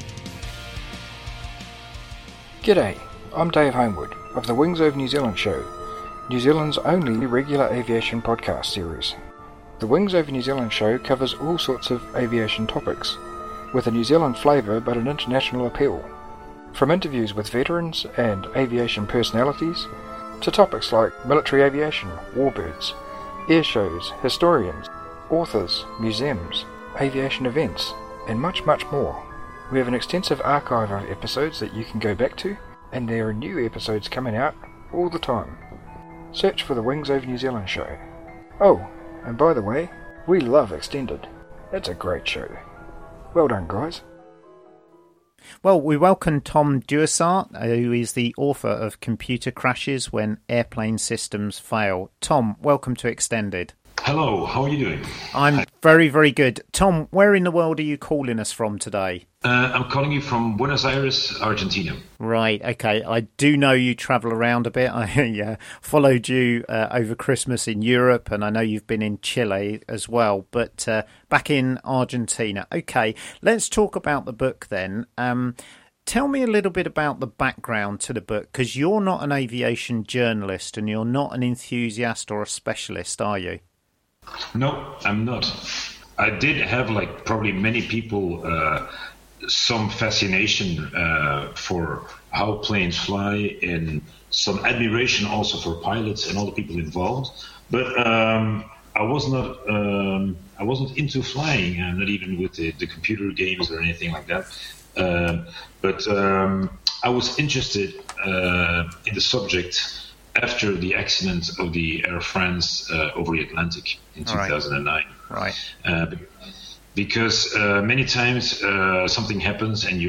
G'day, I'm Dave Homewood of the Wings Over New Zealand show, New Zealand's only regular aviation podcast series. The Wings Over New Zealand show covers all sorts of aviation topics, with a New Zealand flavour but an international appeal. From interviews with veterans and aviation personalities, to topics like military aviation, warbirds, air shows, historians, authors, museums, aviation events, and much, much more. We have an extensive archive of episodes that you can go back to, and there are new episodes coming out all the time. Search for the Wings Over New Zealand show. Oh, and by the way, we love Extended. It's a great show. Well done, guys. Well, we welcome Tom Dusart, who is the author of Computer Crashes When Airplane Systems Fail. Tom, welcome to Extended. Hello, how are you doing? I'm very, very good. Tom, where in the world are you calling us from today? I'm calling you from Buenos Aires, Argentina. Right, okay. I do know you travel around a bit. I followed you over Christmas in Europe, and I know you've been in Chile as well, but back in Argentina. Okay, let's talk about the book then. Tell me a little bit about the background to the book, because you're not an aviation journalist and you're not an enthusiast or a specialist, are you? No, I'm not. I did have, like probably many people, some fascination for how planes fly and some admiration also for pilots and all the people involved. But I wasn't into flying, not even with the computer games or anything like that. But I was interested in the subject after the accident of the Air France over the Atlantic in 2009. Right. Because many times something happens and you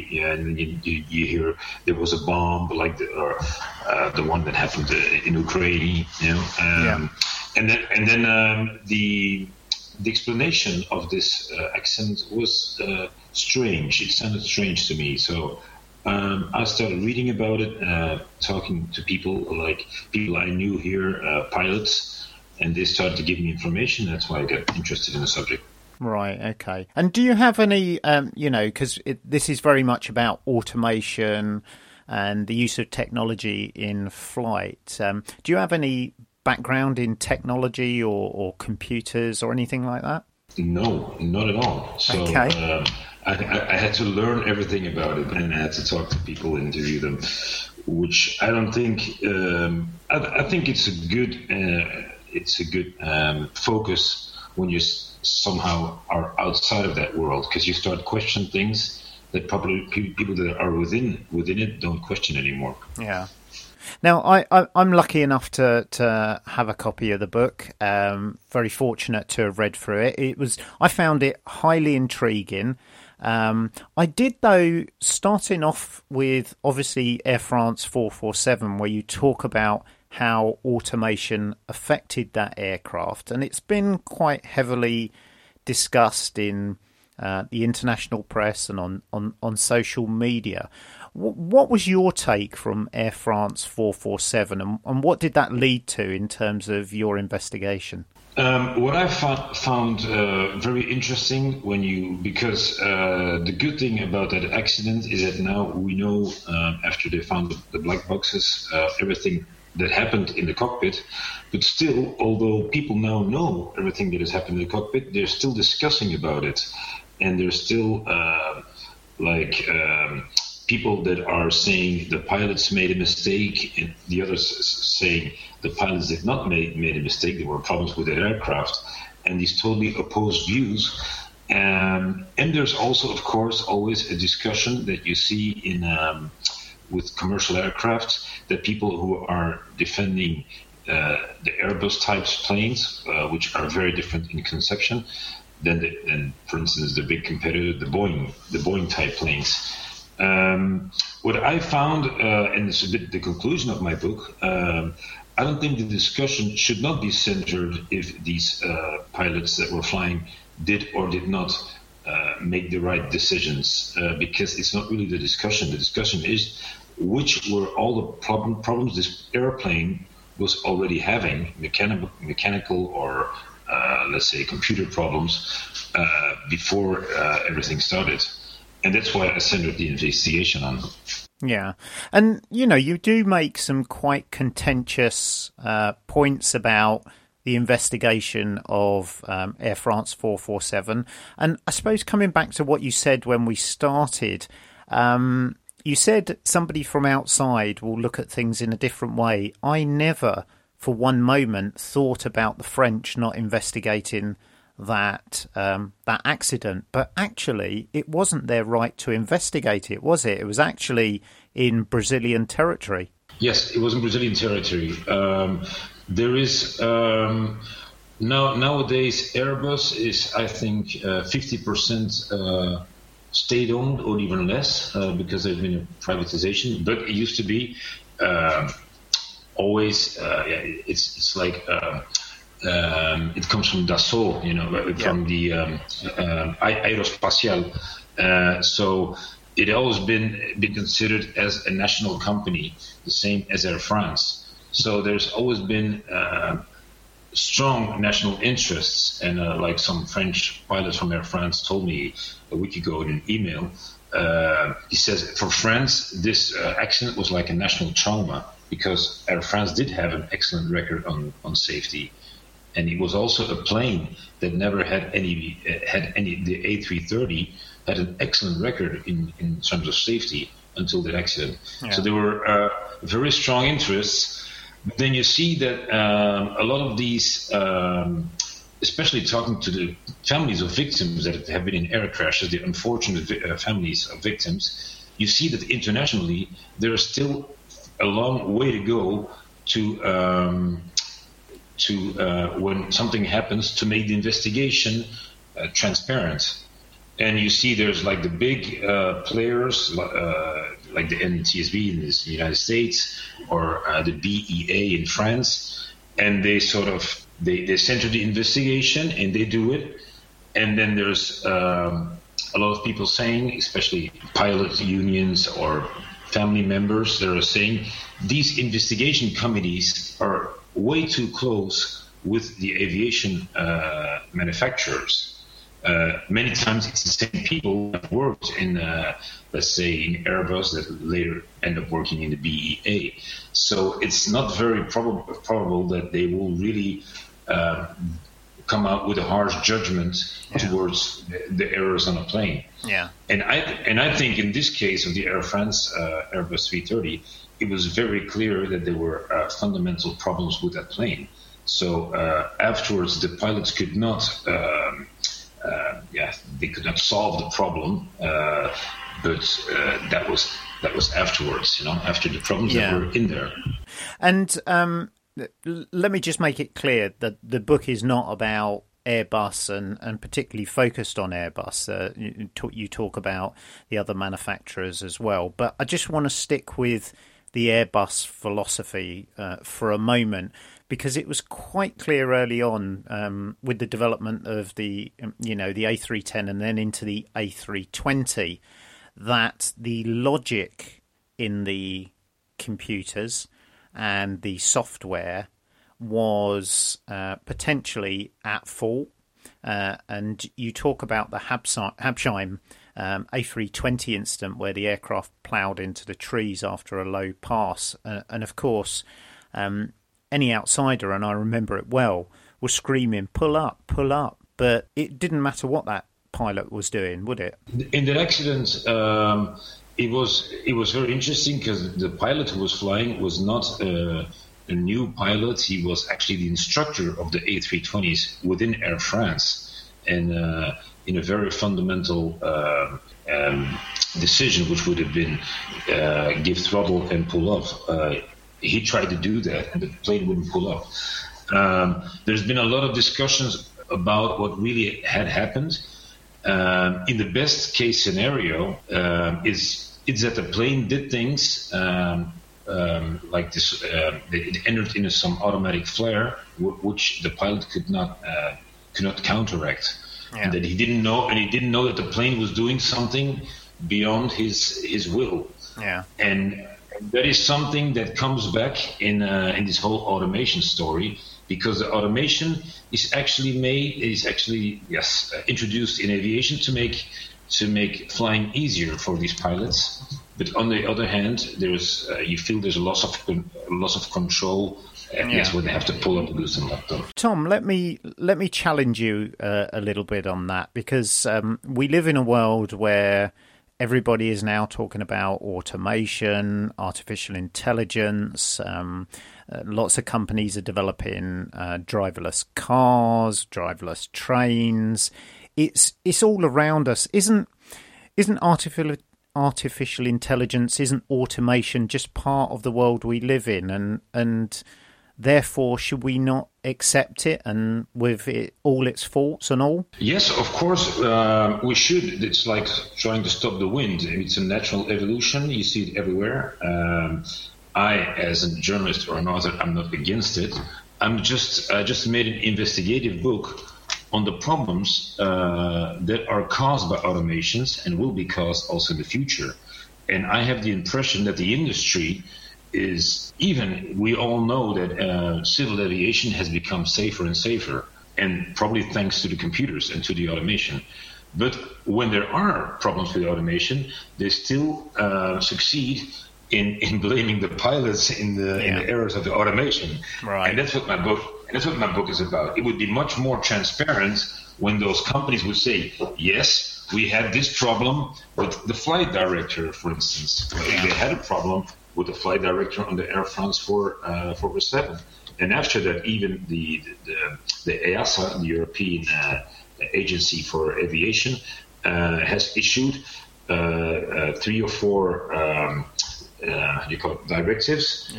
hear there was a bomb like the one that happened in Ukraine, you know. And then the explanation of this accident was strange. It sounded strange to me. So I started reading about it, talking to people I knew here, pilots, and they started to give me information. That's why I got interested in the subject. Right, okay. And do you have any, because this is very much about automation and the use of technology in flight. Do you have any background in technology or computers or anything like that? No, not at all. So okay. I had to learn everything about it, and I had to talk to people, interview them, which I don't think. I think it's a good focus when you somehow are outside of that world, because you start questioning things that probably people that are within it don't question anymore. Yeah. Now, I'm lucky enough to have a copy of the book. Very fortunate to have read through it. I found it highly intriguing. I did, though, starting off with obviously Air France 447, where you talk about how automation affected that aircraft, and it's been quite heavily discussed in the international press and on social media. What was your take from Air France 447, and what did that lead to in terms of your investigation? What I found very interesting because the good thing about that accident is that now we know, after they found the black boxes, everything that happened in the cockpit. But still, although people now know everything that has happened in the cockpit, they're still discussing about it. And there's still people that are saying the pilots made a mistake, and the others saying the pilots did not made a mistake. There were problems with their aircraft, and these totally opposed views. And there's also, of course, always a discussion that you see in with commercial aircraft, that people who are defending the Airbus types planes, which are very different in conception than for instance, the big competitor, the Boeing type planes. What I found, and it's a bit the conclusion of my book, I don't think the discussion should not be centered if these pilots that were flying did or did not make the right decisions, because it's not really the discussion. The discussion is which were all the problems this airplane was already having, mechanical or let's say computer problems, before everything started. And that's why I centered the investigation on them. Yeah. And, you do make some quite contentious points about the investigation of Air France 447. And I suppose coming back to what you said when we started, you said somebody from outside will look at things in a different way. I never, for one moment, thought about the French not investigating that accident, but actually it wasn't their right to investigate it, was it? It was actually in Brazilian territory. Yes, it was in Brazilian territory. There is nowadays Airbus is, I think, 50% state-owned or even less, because there's been a privatization. But it used to be always. It's like. It comes from Dassault, from the Aerospatiale. So it always been considered as a national company, the same as Air France. So there's always been strong national interests, and like some French pilots from Air France told me a week ago in an email, he says for France this accident was like a national trauma, because Air France did have an excellent record on safety. And it was also a plane that never had any. The A330 had an excellent record in terms of safety until that accident. Yeah. So there were very strong interests. But then you see that a lot of these, especially talking to the families of victims that have been in air crashes, the unfortunate families of victims, you see that internationally there is still a long way to go to when something happens, to make the investigation transparent. And you see there's like the big players like the NTSB in the United States, or the BEA in France, and they sort of they center the investigation and they do it. And then there's a lot of people saying, especially pilot unions or family members, that are saying these investigation committees are way too close with the aviation manufacturers. Many times it's the same people that worked in, let's say, in Airbus that later end up working in the BEA. So it's not very probable that they will really come out with a harsh judgment towards the errors on a plane. Yeah. And I think in this case of the Air France Airbus 330, it was very clear that there were fundamental problems with that plane. So afterwards, the pilots could not, they could not solve the problem, but that was that was afterwards, after the problems that were in there. And let me just make it clear that the book is not about Airbus and particularly focused on Airbus. You talk about the other manufacturers as well. But I just want to stick with the Airbus philosophy for a moment, because it was quite clear early on with the development of the A310 and then into the A320 that the logic in the computers and the software was potentially at fault. And you talk about the Habsheim A320 incident where the aircraft ploughed into the trees after a low pass. And of course, any outsider, and I remember it well, was screaming, pull up. But it didn't matter what that pilot was doing, would it? In that accident, it was very interesting because the pilot who was flying was not a new pilot. He was actually the instructor of the A320s within Air France, and in a very fundamental decision, which would have been give throttle and pull up. He tried to do that, and the plane wouldn't pull up. There's been a lot of discussions about what really had happened. In the best case scenario, is that the plane did things like this. It entered into some automatic flare, which the pilot could not counteract, and that he didn't know that the plane was doing something beyond his will. Yeah, and that is something that comes back in this whole automation story, because the automation is actually introduced in aviation to make flying easier for these pilots. But on the other hand, there's a loss of control. And that's when they have to pull up, loosen up. Tom, let me challenge you a little bit on that, because we live in a world where everybody is now talking about automation, artificial intelligence. Lots of companies are developing driverless cars, driverless trains. It's all around us. Isn't artificial intelligence, isn't automation just part of the world we live in? And therefore, should we not accept it, and with it all its faults and all? Yes, of course, we should. It's like trying to stop the wind. It's a natural evolution. You see it everywhere. I, as a journalist or an author, I'm not against it. I just made an investigative book on the problems that are caused by automations and will be caused also in the future. And I have the impression that the industry we all know that civil aviation has become safer and safer, and probably thanks to the computers and to the automation. But when there are problems with automation, they still succeed in blaming the pilots in the errors of the automation. Right. And that's what my book is about. It would be much more transparent when those companies would say, yes, we had this problem with the flight director, for instance. They had a problem with the flight director on the Air France 447. And after that, even the EASA, the European Agency for Aviation, has issued 3 or 4 directives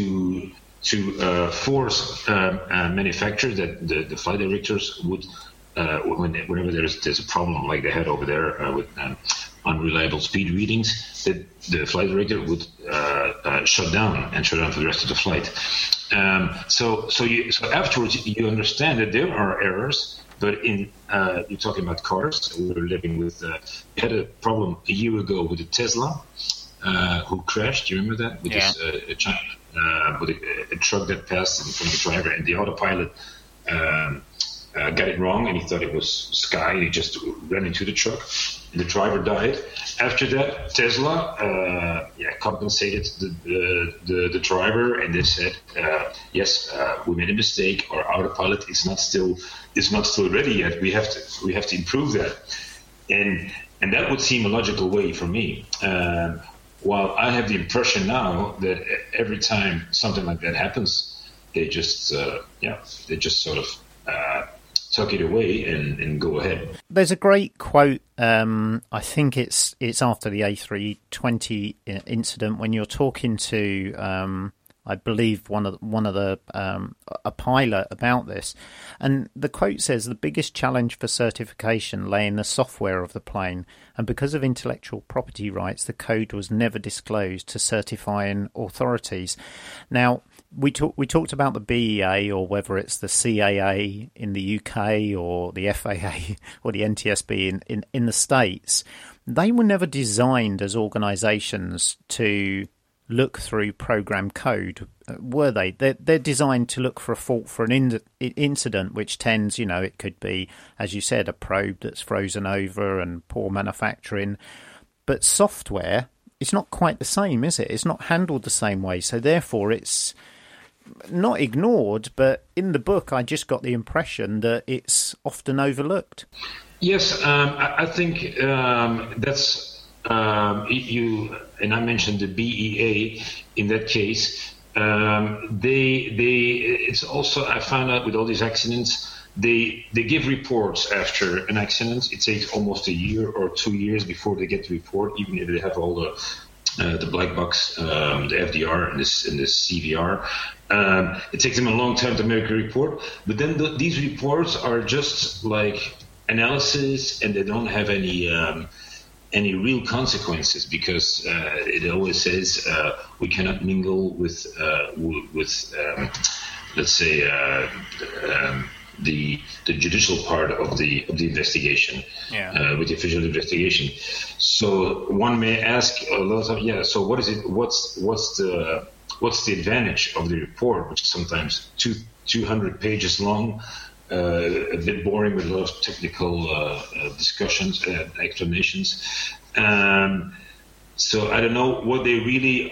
to force manufacturers that the flight directors would, whenever there's a problem like they had over there with unreliable speed readings, that the flight director would shut down for the rest of the flight. So afterwards you understand that there are errors, but you're talking about cars. We were living with we had a problem a year ago with a Tesla who crashed. Do you remember that? With this with a truck that passed in front of the driver, and the autopilot got it wrong, and he thought it was Sky, and he just ran into the truck, and the driver died. After that, Tesla compensated the driver, and they said, yes, we made a mistake. Our autopilot is not still ready yet. We have to improve that, and that would seem a logical way for me. While I have the impression now that every time something like that happens, they just sort of tuck it away and go ahead. There's a great quote. I think it's after the A320 incident when you're talking to. I believe one of the a pilot about this, and the quote says the biggest challenge for certification lay in the software of the plane, and because of intellectual property rights, the code was never disclosed to certifying authorities. Now we talked about the BEA, or whether it's the CAA in the UK or the FAA or the NTSB in the States. They were never designed as organisations to look through program code, were they? They're designed to look for a fault for an incident, which tends, it could be, as you said, a probe that's frozen over and poor manufacturing. But software, it's not quite the same, is it? It's not handled the same way. So therefore, it's not ignored, but in the book, I just got the impression that it's often overlooked. Yes, I think that's... you and I mentioned the BEA in that case. It's also, I found out with all these accidents, they give reports after an accident. It takes almost a year or 2 years before they get the report, even if they have all the black box, the FDR and the CVR. It takes them a long time to make a report, but then these reports are just like analysis, and they don't have any real consequences, because it always says we cannot mingle with let's say the judicial part of the investigation, with the official investigation. So one may ask a lot of so what is it? What's the advantage of the report, which is sometimes 200 pages long? A bit boring with a lot of technical discussions, explanations. So I don't know what they really,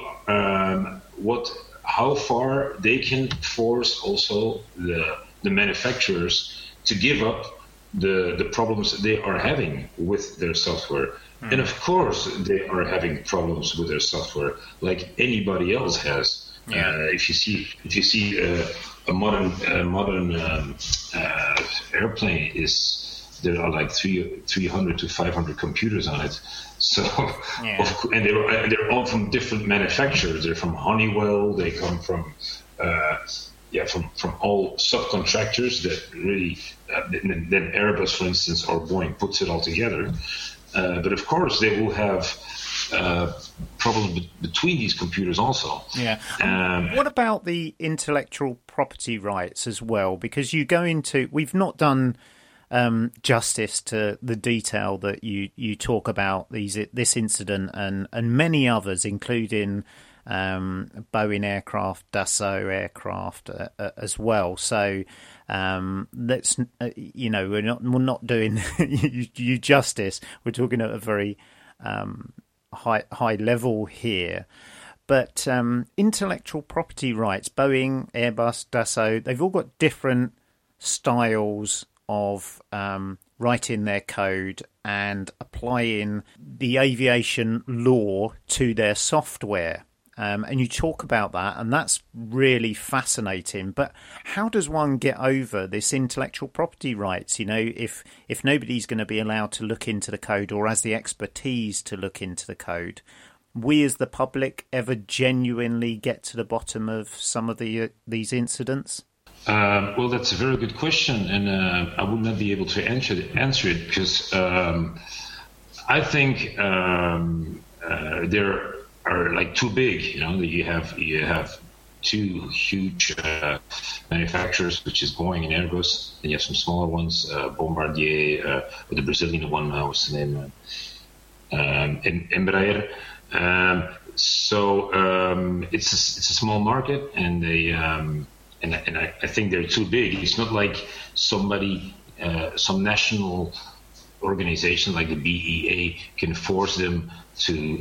how far they can force also the manufacturers to give up the problems they are having with their software. And of course, they are having problems with their software, like anybody else has. If you see a modern airplane there are like 300 to 500 computers on it. So, and they're all from different manufacturers. They're from Honeywell. They come from all subcontractors that really. Then Airbus, for instance, or Boeing puts it all together. But of course, they will have problems between these computers also. What about the intellectual property rights as well? Because you go into, we've not done justice to the detail that you talk about this incident and many others, including Boeing aircraft, Dassault aircraft as well. So let's we're not doing you justice. We're talking at a very high level here. But intellectual property rights, Boeing, Airbus, Dassault, they've all got different styles of writing their code and applying the aviation law to their software. And you talk about that, and that's really fascinating. But how does one get over this intellectual property rights? If nobody's going to be allowed to look into the code or has the expertise to look into the code, we as the public ever genuinely get to the bottom of some of these incidents? Well, that's a very good question, and I would not be able to answer it because I think there are like too big. You have two huge manufacturers, which is Boeing and Airbus. Then you have some smaller ones, Bombardier, or the Brazilian one. What's the name? And Embraer. So it's a small market, and they. And I think they're too big. It's not like some national organization like the BEA can force them to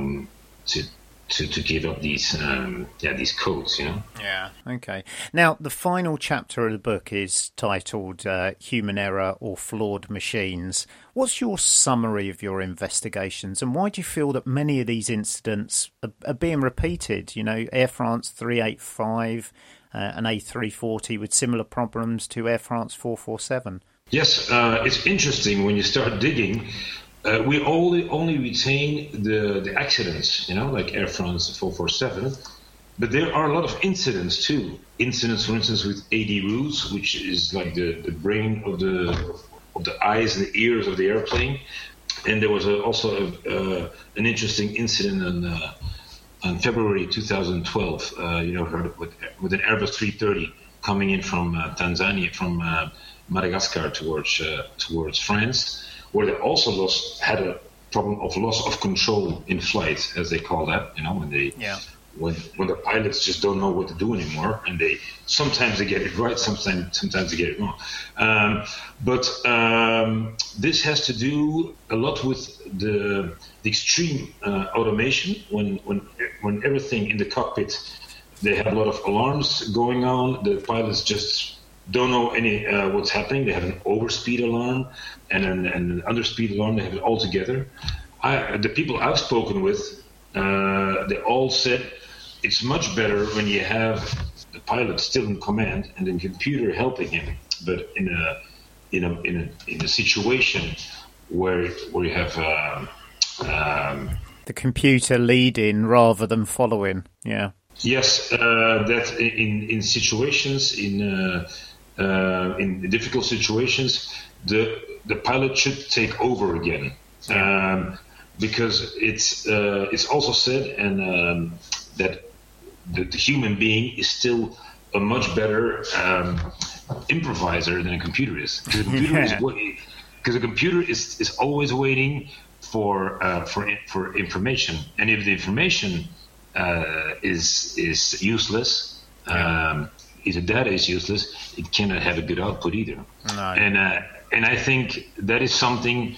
give up these codes. Yeah. Okay. Now the final chapter of the book is titled "Human Error or Flawed Machines." What's your summary of your investigations, and why do you feel that many of these incidents are being repeated? Air France 385. an A340 with similar problems to Air France 447. Yes, it's interesting when you start digging. We only retain the accidents, like Air France 447, but there are a lot of incidents too. Incidents, for instance, with AD Roots, which is like the brain of the eyes and the ears of the airplane. And there was also an interesting incident on February 2012. With an Airbus 330 coming in from Tanzania, from Madagascar towards France, where they also had a problem of loss of control in flight, as they call that. When the pilots just don't know what to do anymore, and sometimes they get it right, sometimes they get it wrong. But this has to do a lot with the extreme automation. When everything in the cockpit, they have a lot of alarms going on. The pilots just don't know what's happening. They have an overspeed alarm and an underspeed alarm. They have it all together. The people I've spoken with, they all said it's much better when you have the pilot still in command and the computer helping him. But in a situation where you have the computer leading rather than following, yeah. Yes, that in situations in difficult situations, the pilot should take over again, because it's also said and that the human being is still a much better improviser than a computer is. Because a computer is always waiting for information, and if the information is useless, if the data is useless, it cannot have a good output either. No. And I think that is something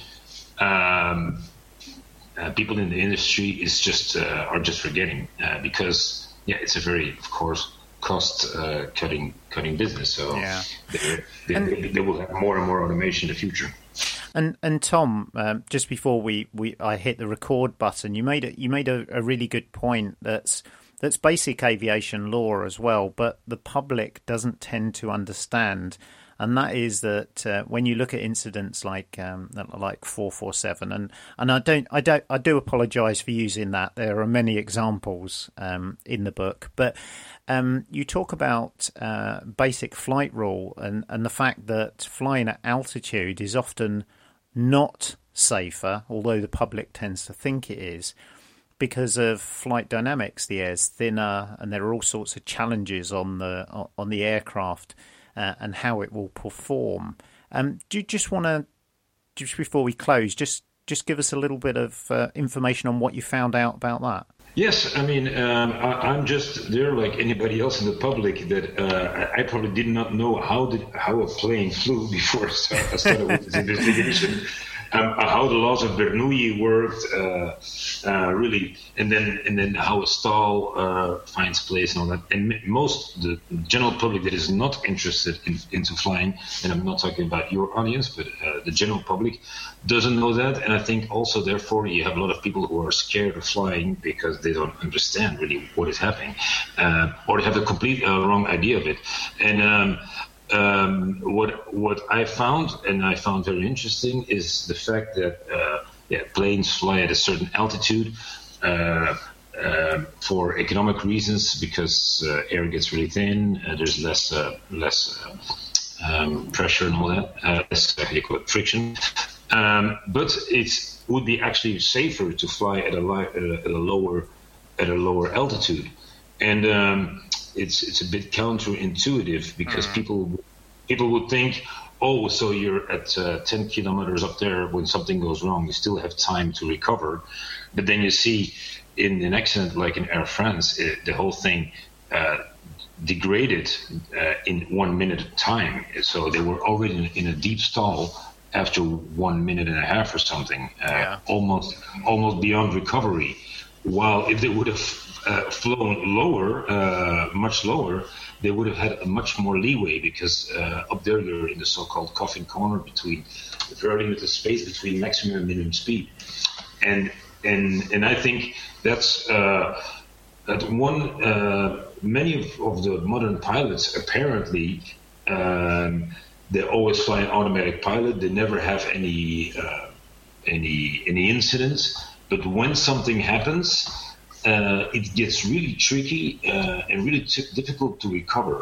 people in the industry are just forgetting, because it's a very, of course, cost cutting business. So they will have more and more automation in the future. And Tom, just before I hit the record button, you made a really good point that's basic aviation law as well, but the public doesn't tend to understand. And that is that when you look at incidents like 447, and I do apologise for using that. There are many examples in the book, but you talk about basic flight rule and the fact that flying at altitude is often not safer, although the public tends to think it is, because of flight dynamics. The air's thinner, and there are all sorts of challenges on the aircraft. And how it will perform. Do you just want to, just before we close, just give us a little bit of information on what you found out about that? Yes, I mean, I'm just there like anybody else in the public that I probably did not know how a plane flew before I started with this investigation. How the laws of Bernoulli worked, really, and then how a stall finds place and all that. And the general public that is not interested into flying, and I'm not talking about your audience, but the general public doesn't know that. And I think also, therefore, you have a lot of people who are scared of flying because they don't understand really what is happening, or they have a complete wrong idea of it. And what I found, and I found very interesting, is the fact that planes fly at a certain altitude for economic reasons, because air gets really thin, there's less pressure and all that, less friction. But it would be actually safer to fly at a lower altitude, and it's a bit counterintuitive, because people would think, oh, so you're at 10 kilometers up there, when something goes wrong, you still have time to recover. But then you see in an accident like in Air France, the whole thing degraded in 1 minute time. So they were already in a deep stall after 1 minute and a half or something, almost beyond recovery. While if they would have flown lower, much lower, they would have had a much more leeway, because up there they're in the so-called coffin corner, between the very limited space between maximum and minimum speed. And I think that's that one many of the modern pilots apparently they always fly an automatic pilot. They never have any incidents. But when something happens, it gets really tricky and really difficult to recover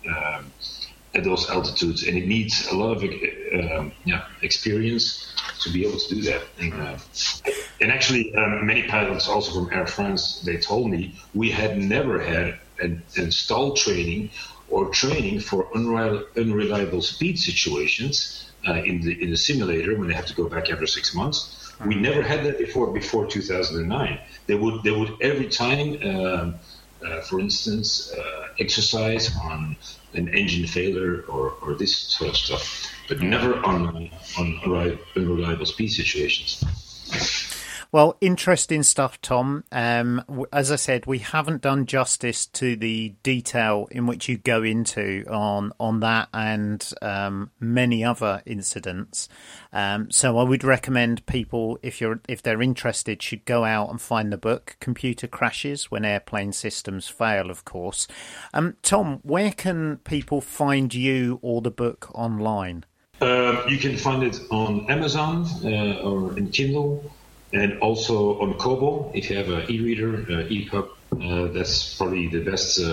at those altitudes, and it needs a lot of experience to be able to do that. And actually, many pilots, also from Air France, they told me we had never had an stall training or training for unreliable speed situations in the simulator when they have to go back after 6 months. We never had that before 2009. They would every time, for instance, exercise on an engine failure or this sort of stuff, but never on unreliable speed situations. Well, interesting stuff, Tom. As I said, we haven't done justice to the detail in which you go into on that and many other incidents. So I would recommend people, if they're interested, should go out and find the book, Computer Crashes When Airplane Systems Fail, of course. Tom, where can people find you or the book online? You can find it on Amazon or in Kindle. And also on Kobo, if you have an e-reader, EPUB, that's probably the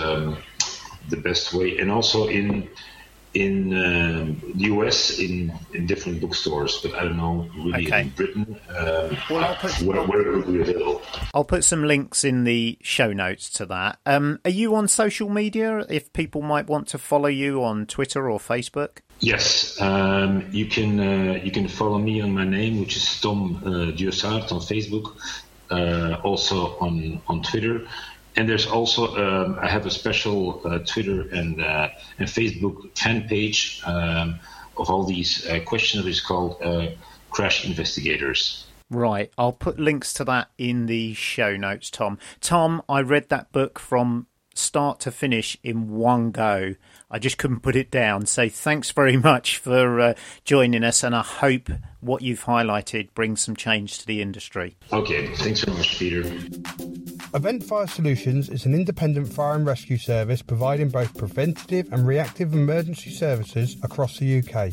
best way. And also in the US in different bookstores, but I don't know really in Britain where it will be available. I'll put some links in the show notes to that. Are you on social media? If people might want to follow you on Twitter or Facebook? Yes, you can follow me on my name, which is Tom Dieussaert on Facebook, also on Twitter, and there's also I have a special Twitter and Facebook fan page of all these questionnaires called Crash Investigators. Right, I'll put links to that in the show notes, Tom. Tom, I read that book from start to finish in one go. I just couldn't put it down. So thanks very much for joining us, and I hope what you've highlighted brings some change to the industry. Okay, thanks very much, Peter. Event Fire Solutions is an independent fire and rescue service providing both preventative and reactive emergency services across the UK.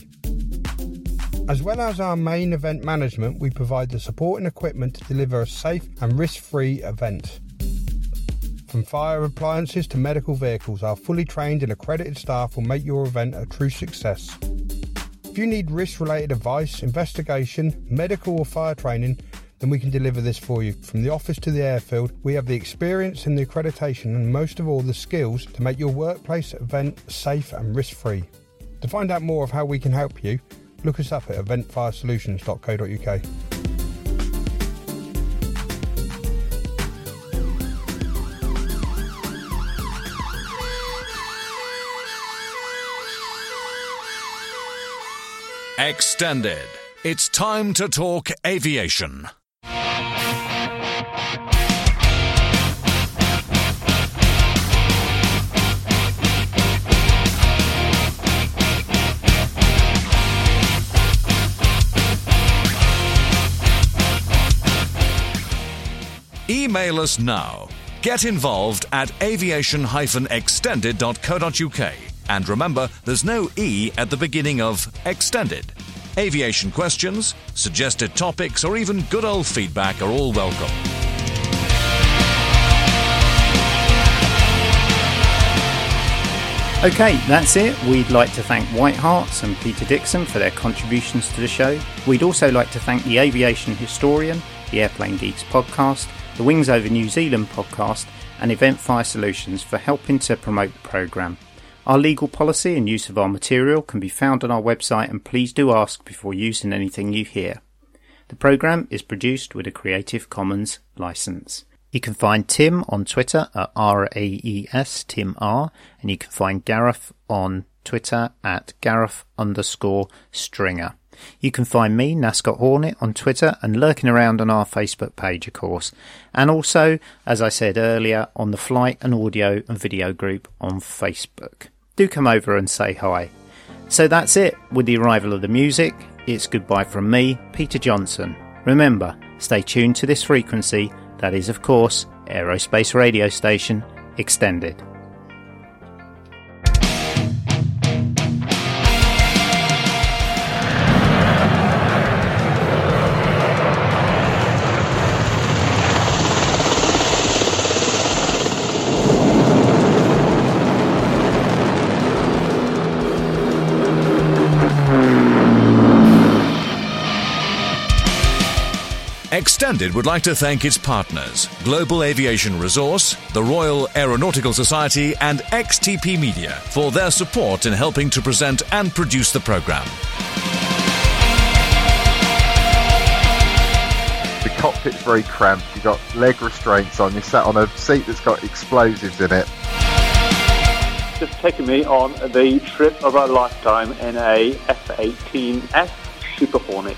As well as our main event management, we provide the support and equipment to deliver a safe and risk-free event. From fire appliances to medical vehicles, our fully trained and accredited staff will make your event a true success. If you need risk-related advice, investigation, medical or fire training, then we can deliver this for you. From the office to the airfield, we have the experience and the accreditation and most of all the skills to make your workplace event safe and risk-free. To find out more of how we can help you, look us up at eventfiresolutions.co.uk. Extended. It's time to talk aviation. Email us now. Get involved at aviation-extended.co.uk. And remember, there's no E at the beginning of Extended. Aviation questions, suggested topics, or even good old feedback are all welcome. Okay, that's it. We'd like to thank White Harts and Peter Dixon for their contributions to the show. We'd also like to thank the Aviation Historian, the Airplane Geeks podcast, the Wings Over New Zealand podcast, and Event Fire Solutions for helping to promote the programme. Our legal policy and use of our material can be found on our website, and please do ask before using anything you hear. The programme is produced with a Creative Commons licence. You can find Tim on Twitter at RAES Tim R, and you can find Gareth on Twitter at Gareth_Stringer. You can find me, Nascot Hornet, on Twitter and lurking around on our Facebook page, of course. And also, as I said earlier, on the Flight and Audio and Video group on Facebook. Do come over and say hi. So that's it. With the arrival of the music, it's goodbye from me, Peter Johnson. Remember, stay tuned to this frequency. That is, of course, Aerospace Radio Station Extended. Extended would like to thank its partners, Global Aviation Resource, the Royal Aeronautical Society and XTP Media for their support in helping to present and produce the programme. The cockpit's very cramped, you've got leg restraints on, you're sat on a seat that's got explosives in it. Just taken me on the trip of a lifetime in a F-18F Super Hornet.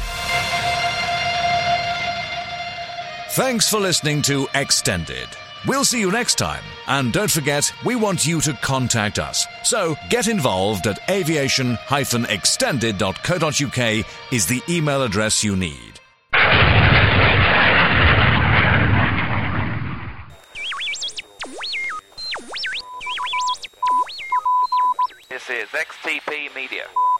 Thanks for listening to Extended. We'll see you next time. And don't forget, we want you to contact us. So get involved at aviation-extended.co.uk is the email address you need. This is XTP Media.